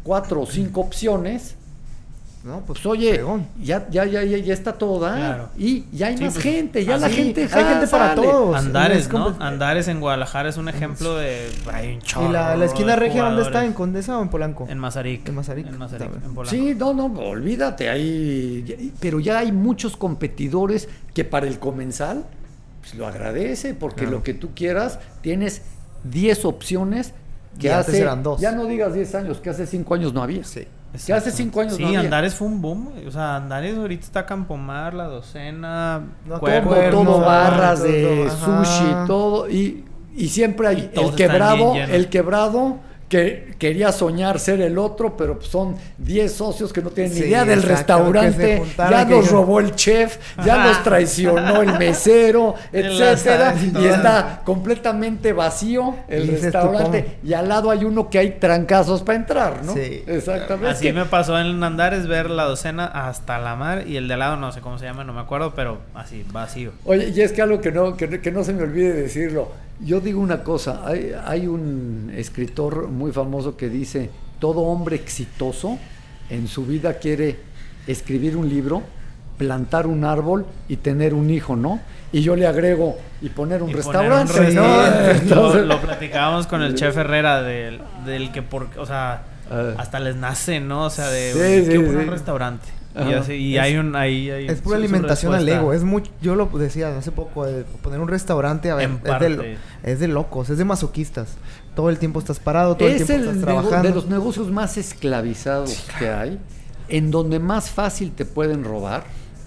cuatro o cinco opciones. No, pues, Pues oye, fregón. ya, ya, ya, ya, ya está todo, ¿eh? Claro. Y ya hay Sí, más pues, gente, ya así, la gente hay ja, gente para sale. todos. Andares, Es ¿no? como- Andares en Guadalajara es un ejemplo de... Hay un chorro ¿Y la, la esquina de regia dónde está? jugadores. ¿En Condesa o en Polanco? En Mazarik. En Mazarik. En Mazarik, Está bien. en Polanco. Sí, no, no, olvídate, hay, pero ya hay muchos competidores que para el comensal pues, lo agradece, porque Claro. lo que tú quieras, tienes diez opciones que Y antes hace, eran dos. ya no digas diez años, que hace cinco años no había. Sí. Que hace cinco años Sí, no había. Andares fue un boom. O sea, Andares ahorita está Campomar, La Docena, No, Cuervo, Todo, todo Cuerno, barras todo, de ajá. sushi, todo, y, y siempre hay Y todos el están quebrado, bien llenos. el quebrado que quería soñar ser el otro, pero pues son diez socios que no tienen Sí, ni idea del exacto, que restaurante, se juntaron, ya que nos yo- robó el chef, ya nos traicionó el mesero, En la etcétera, sala, y está completamente vacío el Y dices tú, restaurante, y al lado hay uno que hay trancazos para entrar, ¿no? Sí. Exactamente. Así Es que- me pasó en Andares ver La Docena hasta la mar y el de al lado no sé cómo se llama, no me acuerdo, pero así, vacío. Oye, y es que algo que no, que, no- que no se me olvide decirlo. Yo digo una cosa, hay, hay un escritor muy famoso que dice, todo hombre exitoso en su vida quiere escribir un libro, plantar un árbol y tener un hijo, ¿no? Y yo le agrego, y poner un Y poner restaurante, un ¿no? restaurante. Lo, Entonces- lo platicábamos con el chef Herrera del, del que por, o sea, Ah. hasta les nace, ¿no? O sea, de Sí, "Oye, sí, quiero poner sí. un restaurante. Y, Ajá. así, y Es- hay un ahí hay Es pura su- su alimentación al respuesta. ego. Es muy, yo lo decía hace poco, de poner un restaurante, a ver, En es de, parte. es de locos, es de masoquistas. Todo el tiempo estás parado, todo el Es tiempo el estás nego- trabajando. de los negocios más esclavizados que hay, en donde más fácil te pueden robar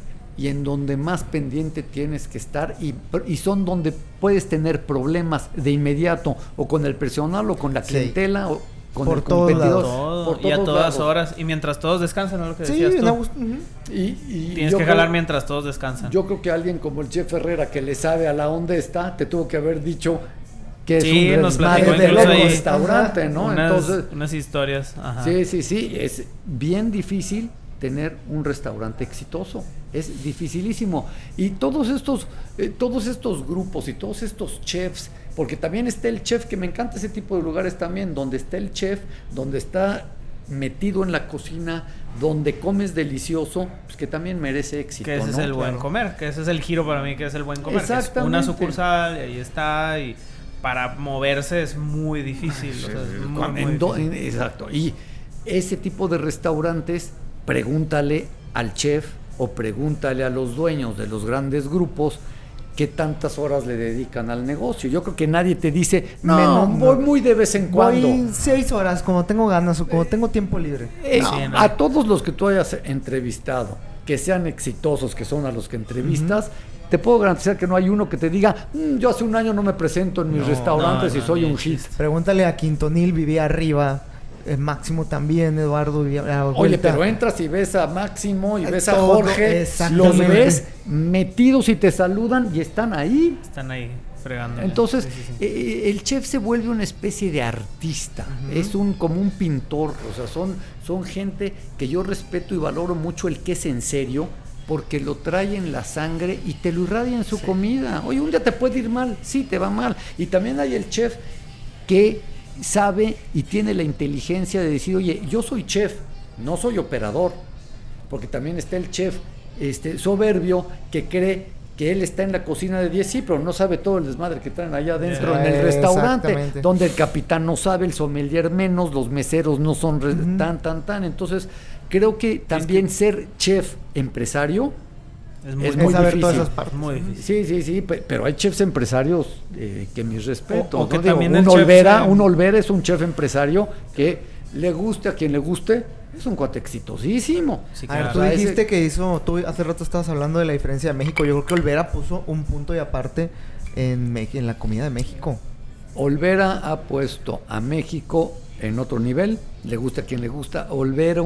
y en donde más pendiente tienes que estar y, y son donde puedes tener problemas de inmediato o con el personal o con la Sí. clientela o con Por el todos competidor. lados. Todo, por y a todos todas lados. horas y mientras todos descansan, ¿no? Lo que Sí, decías tú. en Augusto, ujú. Y, y Tienes yo que creo- jalar mientras todos descansan. Yo creo que alguien como el chef Herrera que le sabe a la dónde está, te tuvo que haber dicho que Sí, es un nos desmadre platicó del incluso otro ahí restaurante, ¿no? unas, Entonces, unas historias. Ajá. sí, sí, sí, es bien difícil tener un restaurante exitoso, es dificilísimo. Y todos estos, eh, todos estos grupos y todos estos chefs, porque también está el chef, que me encanta ese tipo de lugares también, donde está el chef, donde está metido en la cocina, donde comes delicioso, pues que también merece éxito, Que ese ¿no? es el buen Claro. comer, que ese es el giro para mí, que es el buen comer. Que es una Exactamente. sucursal y ahí está y para moverse es muy difícil. O sea, es muy, muy En do- difícil. en- exacto. Y ese tipo de restaurantes, pregúntale al chef o pregúntale a los dueños de los grandes grupos qué tantas horas le dedican al negocio. Yo creo que nadie te dice, no, No, voy no. muy de vez en cuando. Voy seis horas, como tengo ganas o como tengo tiempo libre. Eh, Sí, no. A todos los que tú hayas entrevistado, que sean exitosos, que son a los que entrevistas, te puedo garantizar que no hay uno que te diga, "Mm, yo hace un año no me presento en mis No, restaurantes no, y no, soy ni un de hit. chiste. Pregúntale a Quintonil, vivía arriba. eh, Máximo también, Eduardo vivía a la Oye, vuelta. pero entras y ves a Máximo y Eh, ves a todo, Jorge, exactamente. los ves metidos y te saludan y están ahí. Están ahí fregando. Entonces, Sí, sí, sí. eh, el chef se vuelve una especie de artista, es un como un pintor, o sea, son, son gente que yo respeto y valoro mucho el que es en serio, porque lo trae en la sangre y te lo irradia en su comida. Oye, un día te puede ir mal, sí, te va mal. Y también hay el chef que sabe y tiene la inteligencia de decir, oye, yo soy chef, no soy operador, porque también está el chef este, soberbio que cree que él está en la cocina de diez, sí, pero no sabe todo el desmadre que traen allá adentro Yeah. en el restaurante, Exactamente. donde el capitán no sabe, el sommelier menos, los meseros no son re- Ujú. tan, tan, tan. Entonces, creo que también ser chef empresario Es muy, es Es muy saber difícil. todas esas partes. muy difícil. Sí, sí, sí, pe- pero hay chefs empresarios eh, que mis respetos. O- o que ¿no? Digo, también un el chef Olvera, se- un Olvera es un chef empresario que le guste a quien le guste, es un cuate exitosísimo. Sí, A ver, claro. tú O sea, dijiste ese- que hizo, tú hace rato estabas hablando de la diferencia de México. Yo creo que Olvera puso un punto y aparte en, Me- en la comida de México. Olvera ha puesto a México en otro nivel, le gusta a quien le gusta. Olvera,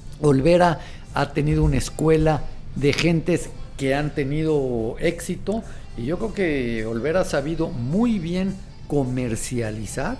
Olvera ha tenido una escuela de gentes que han tenido éxito y yo creo que Olvera ha sabido muy bien comercializar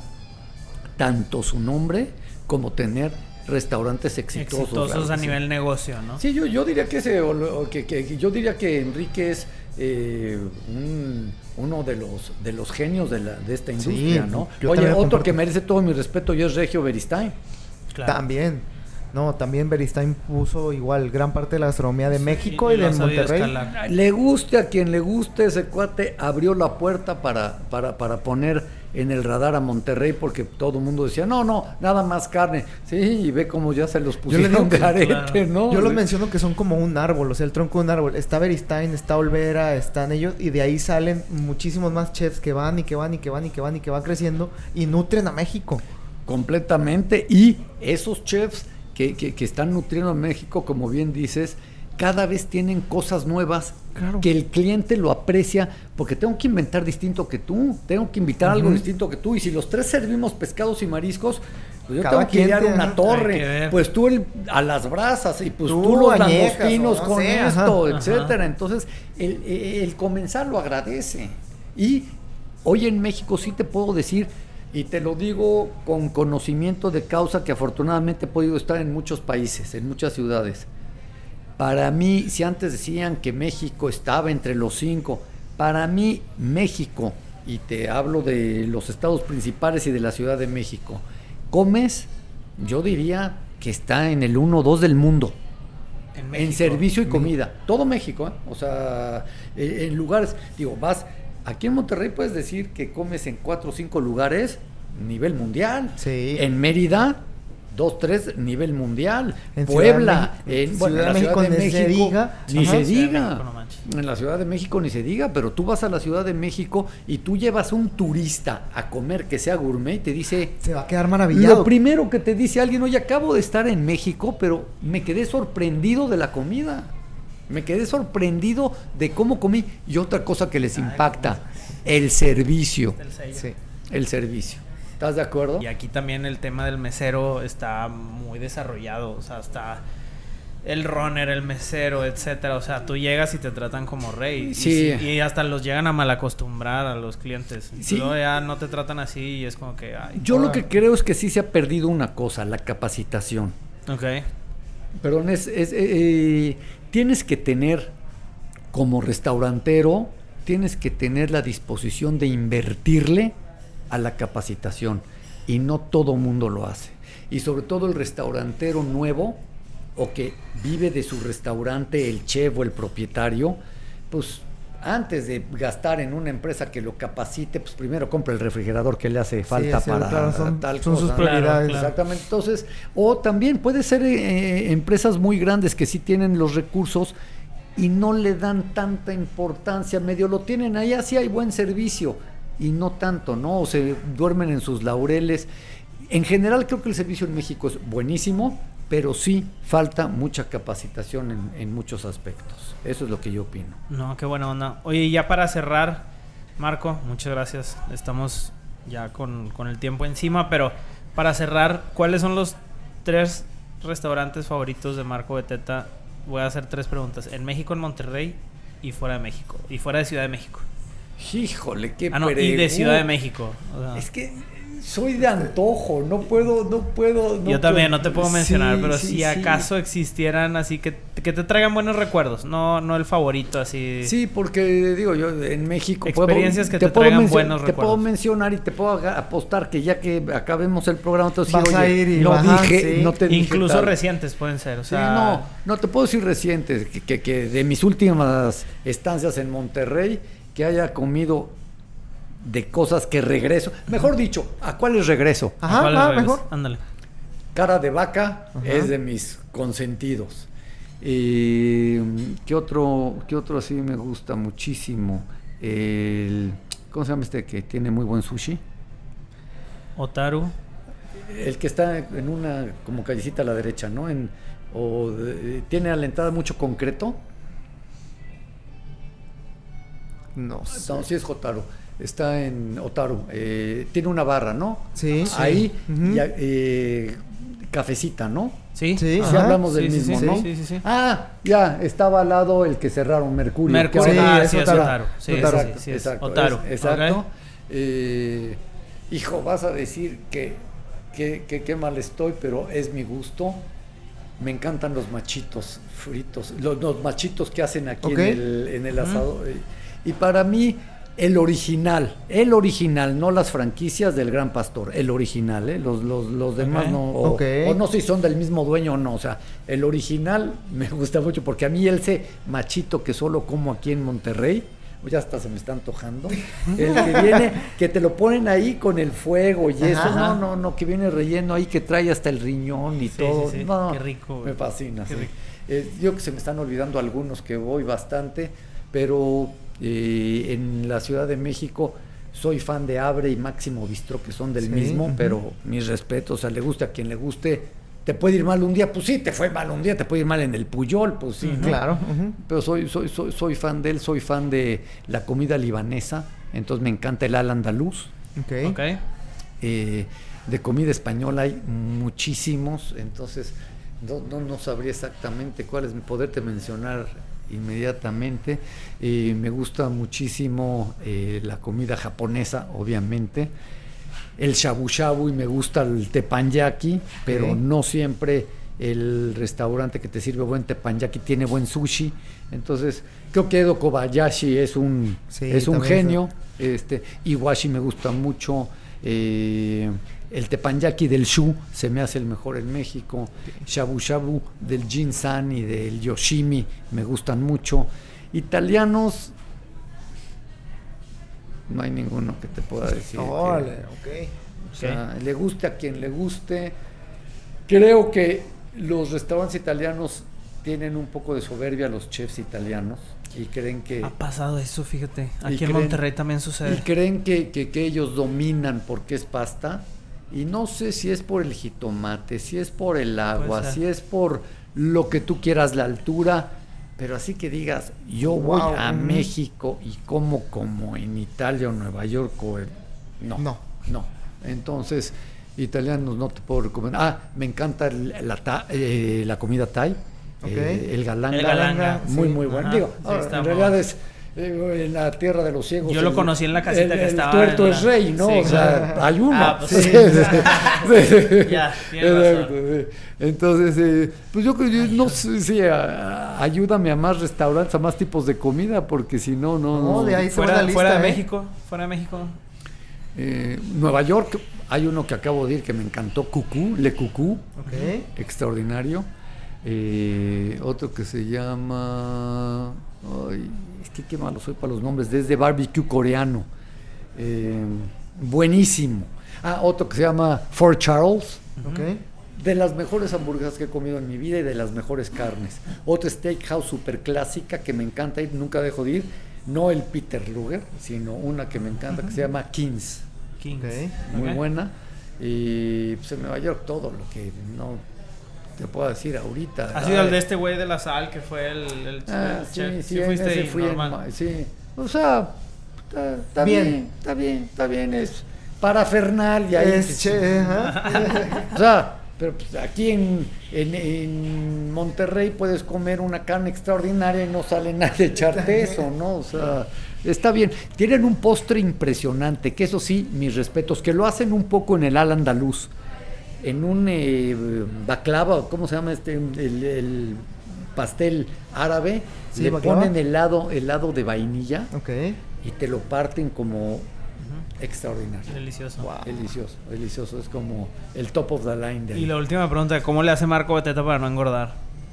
tanto su nombre como tener restaurantes exitosos. Exitosos claro a que sí. nivel negocio, ¿no? Sí, yo, yo diría que, ese, o- que, que- yo diría que Enrique es eh, un- uno de los de los genios de, la, de esta industria, Sí, ¿no? yo Oye, también lo otro comparto. que merece todo mi respeto y es Regio Beristain. Claro. También. No, también Beristain puso igual gran parte de la gastronomía de México sí, y, y de Monterrey. Escalar. Le guste a quien le guste, ese cuate abrió la puerta para, para, para poner en el radar a Monterrey, porque todo el mundo decía, no, no, nada más carne. Sí, y ve cómo ya se los pusieron de arete, claro. ¿no? Yo los menciono que son como un árbol, o sea, el tronco de un árbol. Está Beristain, está Olvera, están ellos, y de ahí salen muchísimos más chefs que van y que van y que van y que van y que van creciendo y nutren a México. Completamente, y esos chefs Que, que, que están nutriendo a México, como bien dices, cada vez tienen cosas nuevas claro. que el cliente lo aprecia, porque tengo que inventar distinto que tú, tengo que invitar uh-huh. algo distinto que tú, y si los tres servimos pescados y mariscos, pues yo cada tengo que idear una torre, pues tú el, a las brasas, y pues tú, tú los langostinos no con sé, esto, ajá, etcétera. Ajá. Entonces, el, el comensal lo agradece. Y hoy en México sí te puedo decir, y te lo digo con conocimiento de causa, que afortunadamente he podido estar en muchos países, en muchas ciudades. Para mí, si antes decían que México estaba entre los cinco, para mí México, y te hablo de los estados principales y de la Ciudad de México, comes, yo diría que está en el uno o dos del mundo. En, en servicio y comida. Todo México, ¿eh? O sea, en lugares, digo, vas... Aquí en Monterrey puedes decir que comes en cuatro o cinco lugares, nivel mundial. Sí. En Mérida, dos, tres, nivel mundial. En Puebla, en, bueno, en la Ciudad de México, se diga. ni Ajá. se diga. México, no en la Ciudad de México ni se diga, pero tú vas a la Ciudad de México y tú llevas un turista a comer que sea gourmet y te dice... Se va a quedar maravillado. Lo primero que te dice alguien, oye, acabo de estar en México, pero me quedé sorprendido de la comida. Me quedé sorprendido de cómo comí. Y otra cosa que les impacta, el servicio. El, sí. el servicio. ¿Estás de acuerdo? Y aquí también el tema del mesero está muy desarrollado. O sea, está el runner, el mesero, etcétera. O sea, tú llegas y te tratan como rey. Sí. Y, y hasta los llegan a malacostumbrar a los clientes. Sí. Luego ya no te tratan así y es como que... Ay, Yo oh. lo que creo es que sí se ha perdido una cosa, la capacitación. Ok. Perdón, es... es eh, tienes que tener, como restaurantero, tienes que tener la disposición de invertirle a la capacitación, y no todo mundo lo hace. Y sobre todo el restaurantero nuevo, o que vive de su restaurante, el chef o el propietario, pues antes de gastar en una empresa que lo capacite, pues primero compra el refrigerador que le hace falta sí, para claro, son, tal son cosa. Sus prioridades. Claro. Exactamente. Entonces, o también puede ser eh, empresas muy grandes que sí tienen los recursos y no le dan tanta importancia, medio lo tienen ahí, así hay buen servicio y no tanto, ¿no? O se duermen en sus laureles. En general creo que el servicio en México es buenísimo, pero sí falta mucha capacitación en, en muchos aspectos. Eso es lo que yo opino. No, qué buena onda. Oye, ya para cerrar, Marco, muchas gracias. Estamos ya con, con el tiempo encima, pero para cerrar, ¿cuáles son los tres restaurantes favoritos de Marco Beteta? Voy a hacer tres preguntas. En México, en Monterrey y fuera de México. Y fuera de Ciudad de México. Híjole, qué Ah, no, y de Ciudad de México. O sea, es que... soy de antojo, no puedo, no puedo. No yo también, puedo. no te puedo mencionar, sí, pero sí, si acaso sí. existieran así que, que te traigan buenos recuerdos, no, no el favorito así. Sí, porque digo yo en México experiencias puedo, que te, te traigan mencio- buenos te recuerdos. Te puedo mencionar y te puedo apostar que ya que acabemos el programa, entonces vas sí, a oye, ir y no bajar, dije, sí. no te dije incluso tal. recientes pueden ser, o sea, sí, no, no te puedo decir recientes, que, que, que de mis últimas estancias en Monterrey, que haya comido de cosas que regreso, mejor dicho, ¿a cuáles regreso? Ajá, ¿cuáles ah, regresas? mejor. Ándale. Cara de vaca. Ajá. Es de mis consentidos. Eh, ¿qué otro, qué otro así me gusta muchísimo? El, ¿cómo se llama este que tiene muy buen sushi? Otaru. El que está en una como callecita a la derecha, ¿no? En, o de, tiene a la entrada mucho concreto. No sé. No, sí es Otaru. Está en Otaru. Eh, tiene una barra, ¿no? Sí. Ahí, sí. Uh-huh. ya, eh, cafecita, ¿no? Sí. Sí. Sí, hablamos del sí, mismo, sí, ¿no? Sí, sí, sí. Ah, ya, estaba al lado el que cerraron, Mercurio. Mercurio, sí, ah, es sí, es Otaru. Otaru. Sí, Otaru. sí, sí, sí, es Exacto, Otaru. es- exacto. Ok. Eh, hijo, vas a decir que que, que que mal estoy, pero es mi gusto. Me encantan los machitos fritos, los, los machitos que hacen aquí Ok. en el, en el Ujú. asado. Y para mí, el original, el original, no las franquicias del Gran Pastor, el original, ¿eh? los, los, los demás okay. no, o, okay. o no sé si son del mismo dueño o no, o sea, el original me gusta mucho porque a mí ese machito que solo como aquí en Monterrey, ya hasta se me está antojando, el que viene, que te lo ponen ahí con el fuego y ajá, eso, ajá. no, no, no, que viene relleno ahí, que trae hasta el riñón y sí, todo, sí, sí. no, qué rico, me fascina, qué sí. rico. Eh, yo que se me están olvidando algunos que voy bastante, pero eh, en la Ciudad de México soy fan de Abre y Máximo Bistro, que son del sí, mismo, uh-huh. pero mis respetos, o sea, le guste a quien le guste. ¿Te puede ir mal un día? Pues sí, te fue mal un día, te puede ir mal en el Puyol, pues sí, uh-huh. ¿no? Claro. Uh-huh. Pero soy, soy, soy, soy fan de él, soy fan de la comida libanesa, entonces me encanta el al andaluz. Okay. Okay. Eh, de comida española hay muchísimos, entonces no, no, no sabría exactamente cuáles, poderte mencionar inmediatamente. Eh, me gusta muchísimo eh, la comida japonesa, obviamente. El shabu shabu y me gusta el teppanyaki, pero okay. no siempre el restaurante que te sirve buen teppanyaki tiene buen sushi. Entonces, creo que Edo Kobayashi es un, sí, es un genio. Es... Este, Iwashi me gusta mucho. Eh, el teppanyaki del Shu se me hace el mejor en México. Shabu shabu del Jinsan y del Yoshimi me gustan mucho. Italianos... no hay ninguno que te pueda decir. Oh, que, okay. O sea, okay. le guste a quien le guste. Creo que los restaurantes italianos tienen un poco de soberbia, los chefs italianos, y creen que... Ha pasado eso, fíjate. Aquí en creen, Monterrey también sucede. Y creen que, que, que ellos dominan porque es pasta. Y no sé si es por el jitomate, si es por el agua, si es por lo que tú quieras, la altura... Pero así que digas, yo voy wow, a mm. México y como como en Italia o Nueva York o el... no, no, no. Entonces, italianos no te puedo recomendar. Ah, me encanta el, la, ta, eh, la comida Thai, okay. eh, el galanga, el galanga muy sí. muy bueno. Ajá, Digo, sí, ahora, en realidad es eh, en la tierra de los ciegos. Yo lo el, conocí en la casita el, que el estaba. tuerto la... es rey, ¿no? Sí, o sea, claro. Hay uno. Ah, pues sí. Ya, tienes razón. Entonces, eh, pues yo creo, no sé si a, ayúdame a más restaurantes, a más tipos de comida, porque si no, no. No, de ahí fuera, lista, fuera de ¿eh? México, fuera de México. Eh, Nueva York, hay uno que acabo de ir que me encantó, Cucú, Le Cucú, okay. extraordinario. Eh, otro que se llama, ay, es que qué malo soy para los nombres, desde barbecue coreano, eh, buenísimo. Ah, otro que se llama Fort Charles. Okay. De las mejores hamburguesas que he comido en mi vida y de las mejores carnes. Otra steakhouse super clásica que me encanta ir, nunca dejo de ir, no el Peter Luger, sino una que me encanta que se llama King's. King's. Okay. Muy okay. buena. Y pues en Nueva York todo lo que no te puedo decir ahorita. ¿Ha sido el de este güey de la sal que fue el, el, ah, el sí, chef? Sí, sí, fuiste ahí, fui normal. En, sí. O sea, está, está bien. bien, está bien, está bien, es parafernalia. Es che, o sea, pero pues aquí en, en, en Monterrey puedes comer una carne extraordinaria y no sale nada de echarte eso, ¿no? O sea, está bien. Tienen un postre impresionante, que eso sí, mis respetos, que lo hacen un poco en el al andaluz. En un eh, baklava, ¿cómo se llama este? El, el pastel árabe, sí, le baklava. Ponen helado, helado de vainilla, okay. y te lo parten como uh-huh. extraordinario. Delicioso. Wow. Delicioso, delicioso. Es como el top of the line de ahí. Y la última pregunta, ¿cómo le hace Marco Beteta para no engordar?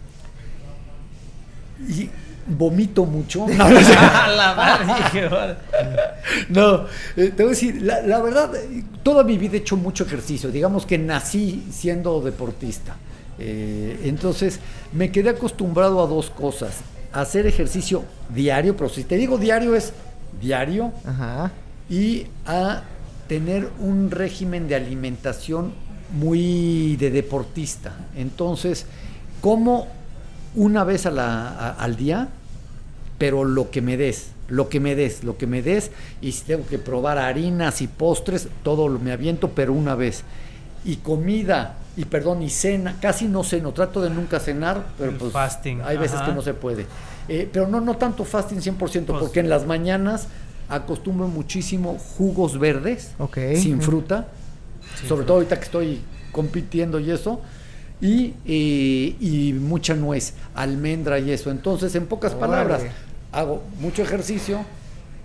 Y vomito mucho. No, la madre, no eh, te voy a decir, la, la verdad, toda mi vida he hecho mucho ejercicio. Digamos que nací siendo deportista. Eh, entonces, me quedé acostumbrado a dos cosas. A hacer ejercicio diario, pero si te digo diario es diario. Ajá. Y a tener un régimen de alimentación muy de deportista. Entonces, como una vez a la, a, al día, pero lo que me des, lo que me des, lo que me des, y si tengo que probar harinas y postres, todo me aviento, pero una vez. Y comida, y perdón, y cena, casi no ceno, trato de nunca cenar, pero el pues fasting. Hay veces Ajá. que no se puede. Eh, pero no, no tanto fasting cien por ciento, pues, porque en las mañanas acostumbro muchísimo jugos verdes, okay. sin fruta, sí, sobre fruta. Todo ahorita que estoy compitiendo y eso, y, eh, y mucha nuez, almendra y eso. Entonces, en pocas Órale. palabras, hago mucho ejercicio,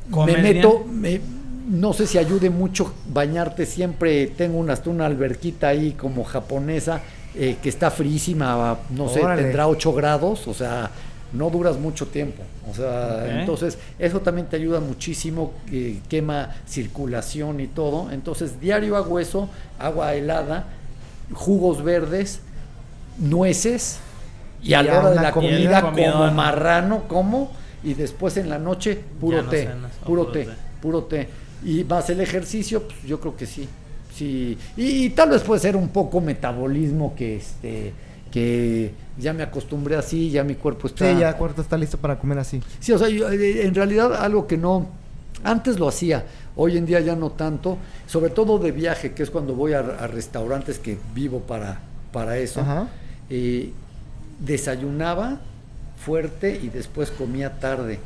me meto, me, no sé si ayude mucho bañarte siempre. Tengo una, hasta una alberquita ahí como japonesa eh, que está frísima, no sé, Órale. tendrá ocho grados, o sea, no duras mucho tiempo. O sea, okay. entonces eso también te ayuda muchísimo, eh, quema circulación y todo. Entonces diario hago eso, agua helada, jugos verdes, nueces y, y a la hora de la comida, comida como marrano, como y después en la noche puro no té, cenas, puro, puro té, té, puro té. Y más el ejercicio, pues yo creo que sí, sí. Y, y tal vez puede ser un poco metabolismo que este, que ya me acostumbré así, ya mi cuerpo está. Sí, ya el cuerpo está listo para comer así. Sí, o sea, yo, en realidad algo que no, antes lo hacía, hoy en día ya no tanto, sobre todo de viaje, que es cuando voy a, a restaurantes que vivo para, para eso. Ajá. Eh, desayunaba fuerte y después comía tarde,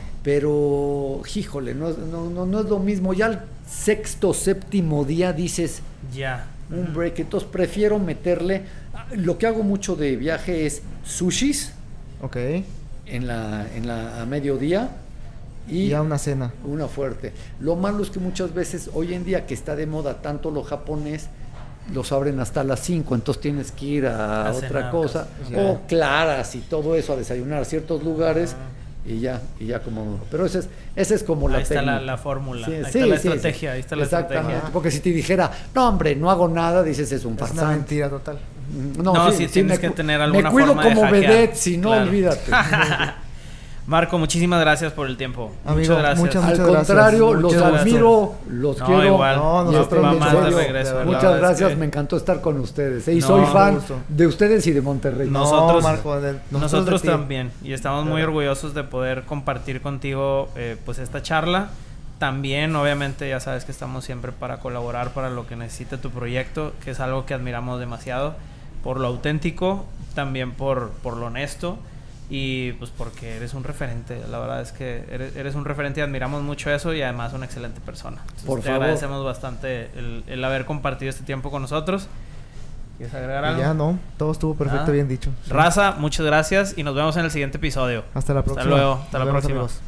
pero híjole, no, no, no, no es lo mismo. Ya al sexto, séptimo día dices ya un break, entonces prefiero meterle. Lo que hago mucho de viaje es sushis, okay, en la, en la a mediodía y ya una cena, una fuerte. Lo malo es que muchas veces hoy en día que está de moda tanto lo japonés, los abren hasta las cinco, entonces tienes que ir a, a otra cenar, cosa, casi, o yeah. claras y todo eso, a desayunar a ciertos lugares ah. y ya, y ya como, pero ese es, ese es como ahí la está técnica. la, la fórmula, sí, ahí sí, está la sí, estrategia, sí. ahí está la Exactamente, estrategia. porque si te dijera, no hombre, no hago nada, dices es un farsante. Es una mentira total. No, no sí, si sí, tienes me, que tener alguna me cuido forma como de hackear. vedette, si no, claro. olvídate. Marco, muchísimas gracias por el tiempo. Amigo, muchas gracias. Muchas, Al muchas contrario, gracias. los muchas admiro, los no, quiero. Igual. No, nosotros no, mucho de regreso. Muchas gracias, que... me encantó estar con ustedes. Y no, soy fan de ustedes y de Monterrey. No, nosotros, Marco, de, nosotros, nosotros de también. Y estamos claro. muy orgullosos de poder compartir contigo eh, pues esta charla. También, obviamente, ya sabes que estamos siempre para colaborar para lo que necesite tu proyecto, que es algo que admiramos demasiado. Por lo auténtico, también por, por lo honesto y pues porque eres un referente. La verdad es que eres, eres un referente y admiramos mucho eso y además una excelente persona. Entonces, por te favor. agradecemos bastante el, el haber compartido este tiempo con nosotros. ¿Quieres agregar algo? Ya no, todo estuvo perfecto, ah. bien dicho. Raza, muchas gracias y nos vemos en el siguiente episodio. Hasta la próxima. Hasta luego, hasta nos la vemos, próxima. Amigos.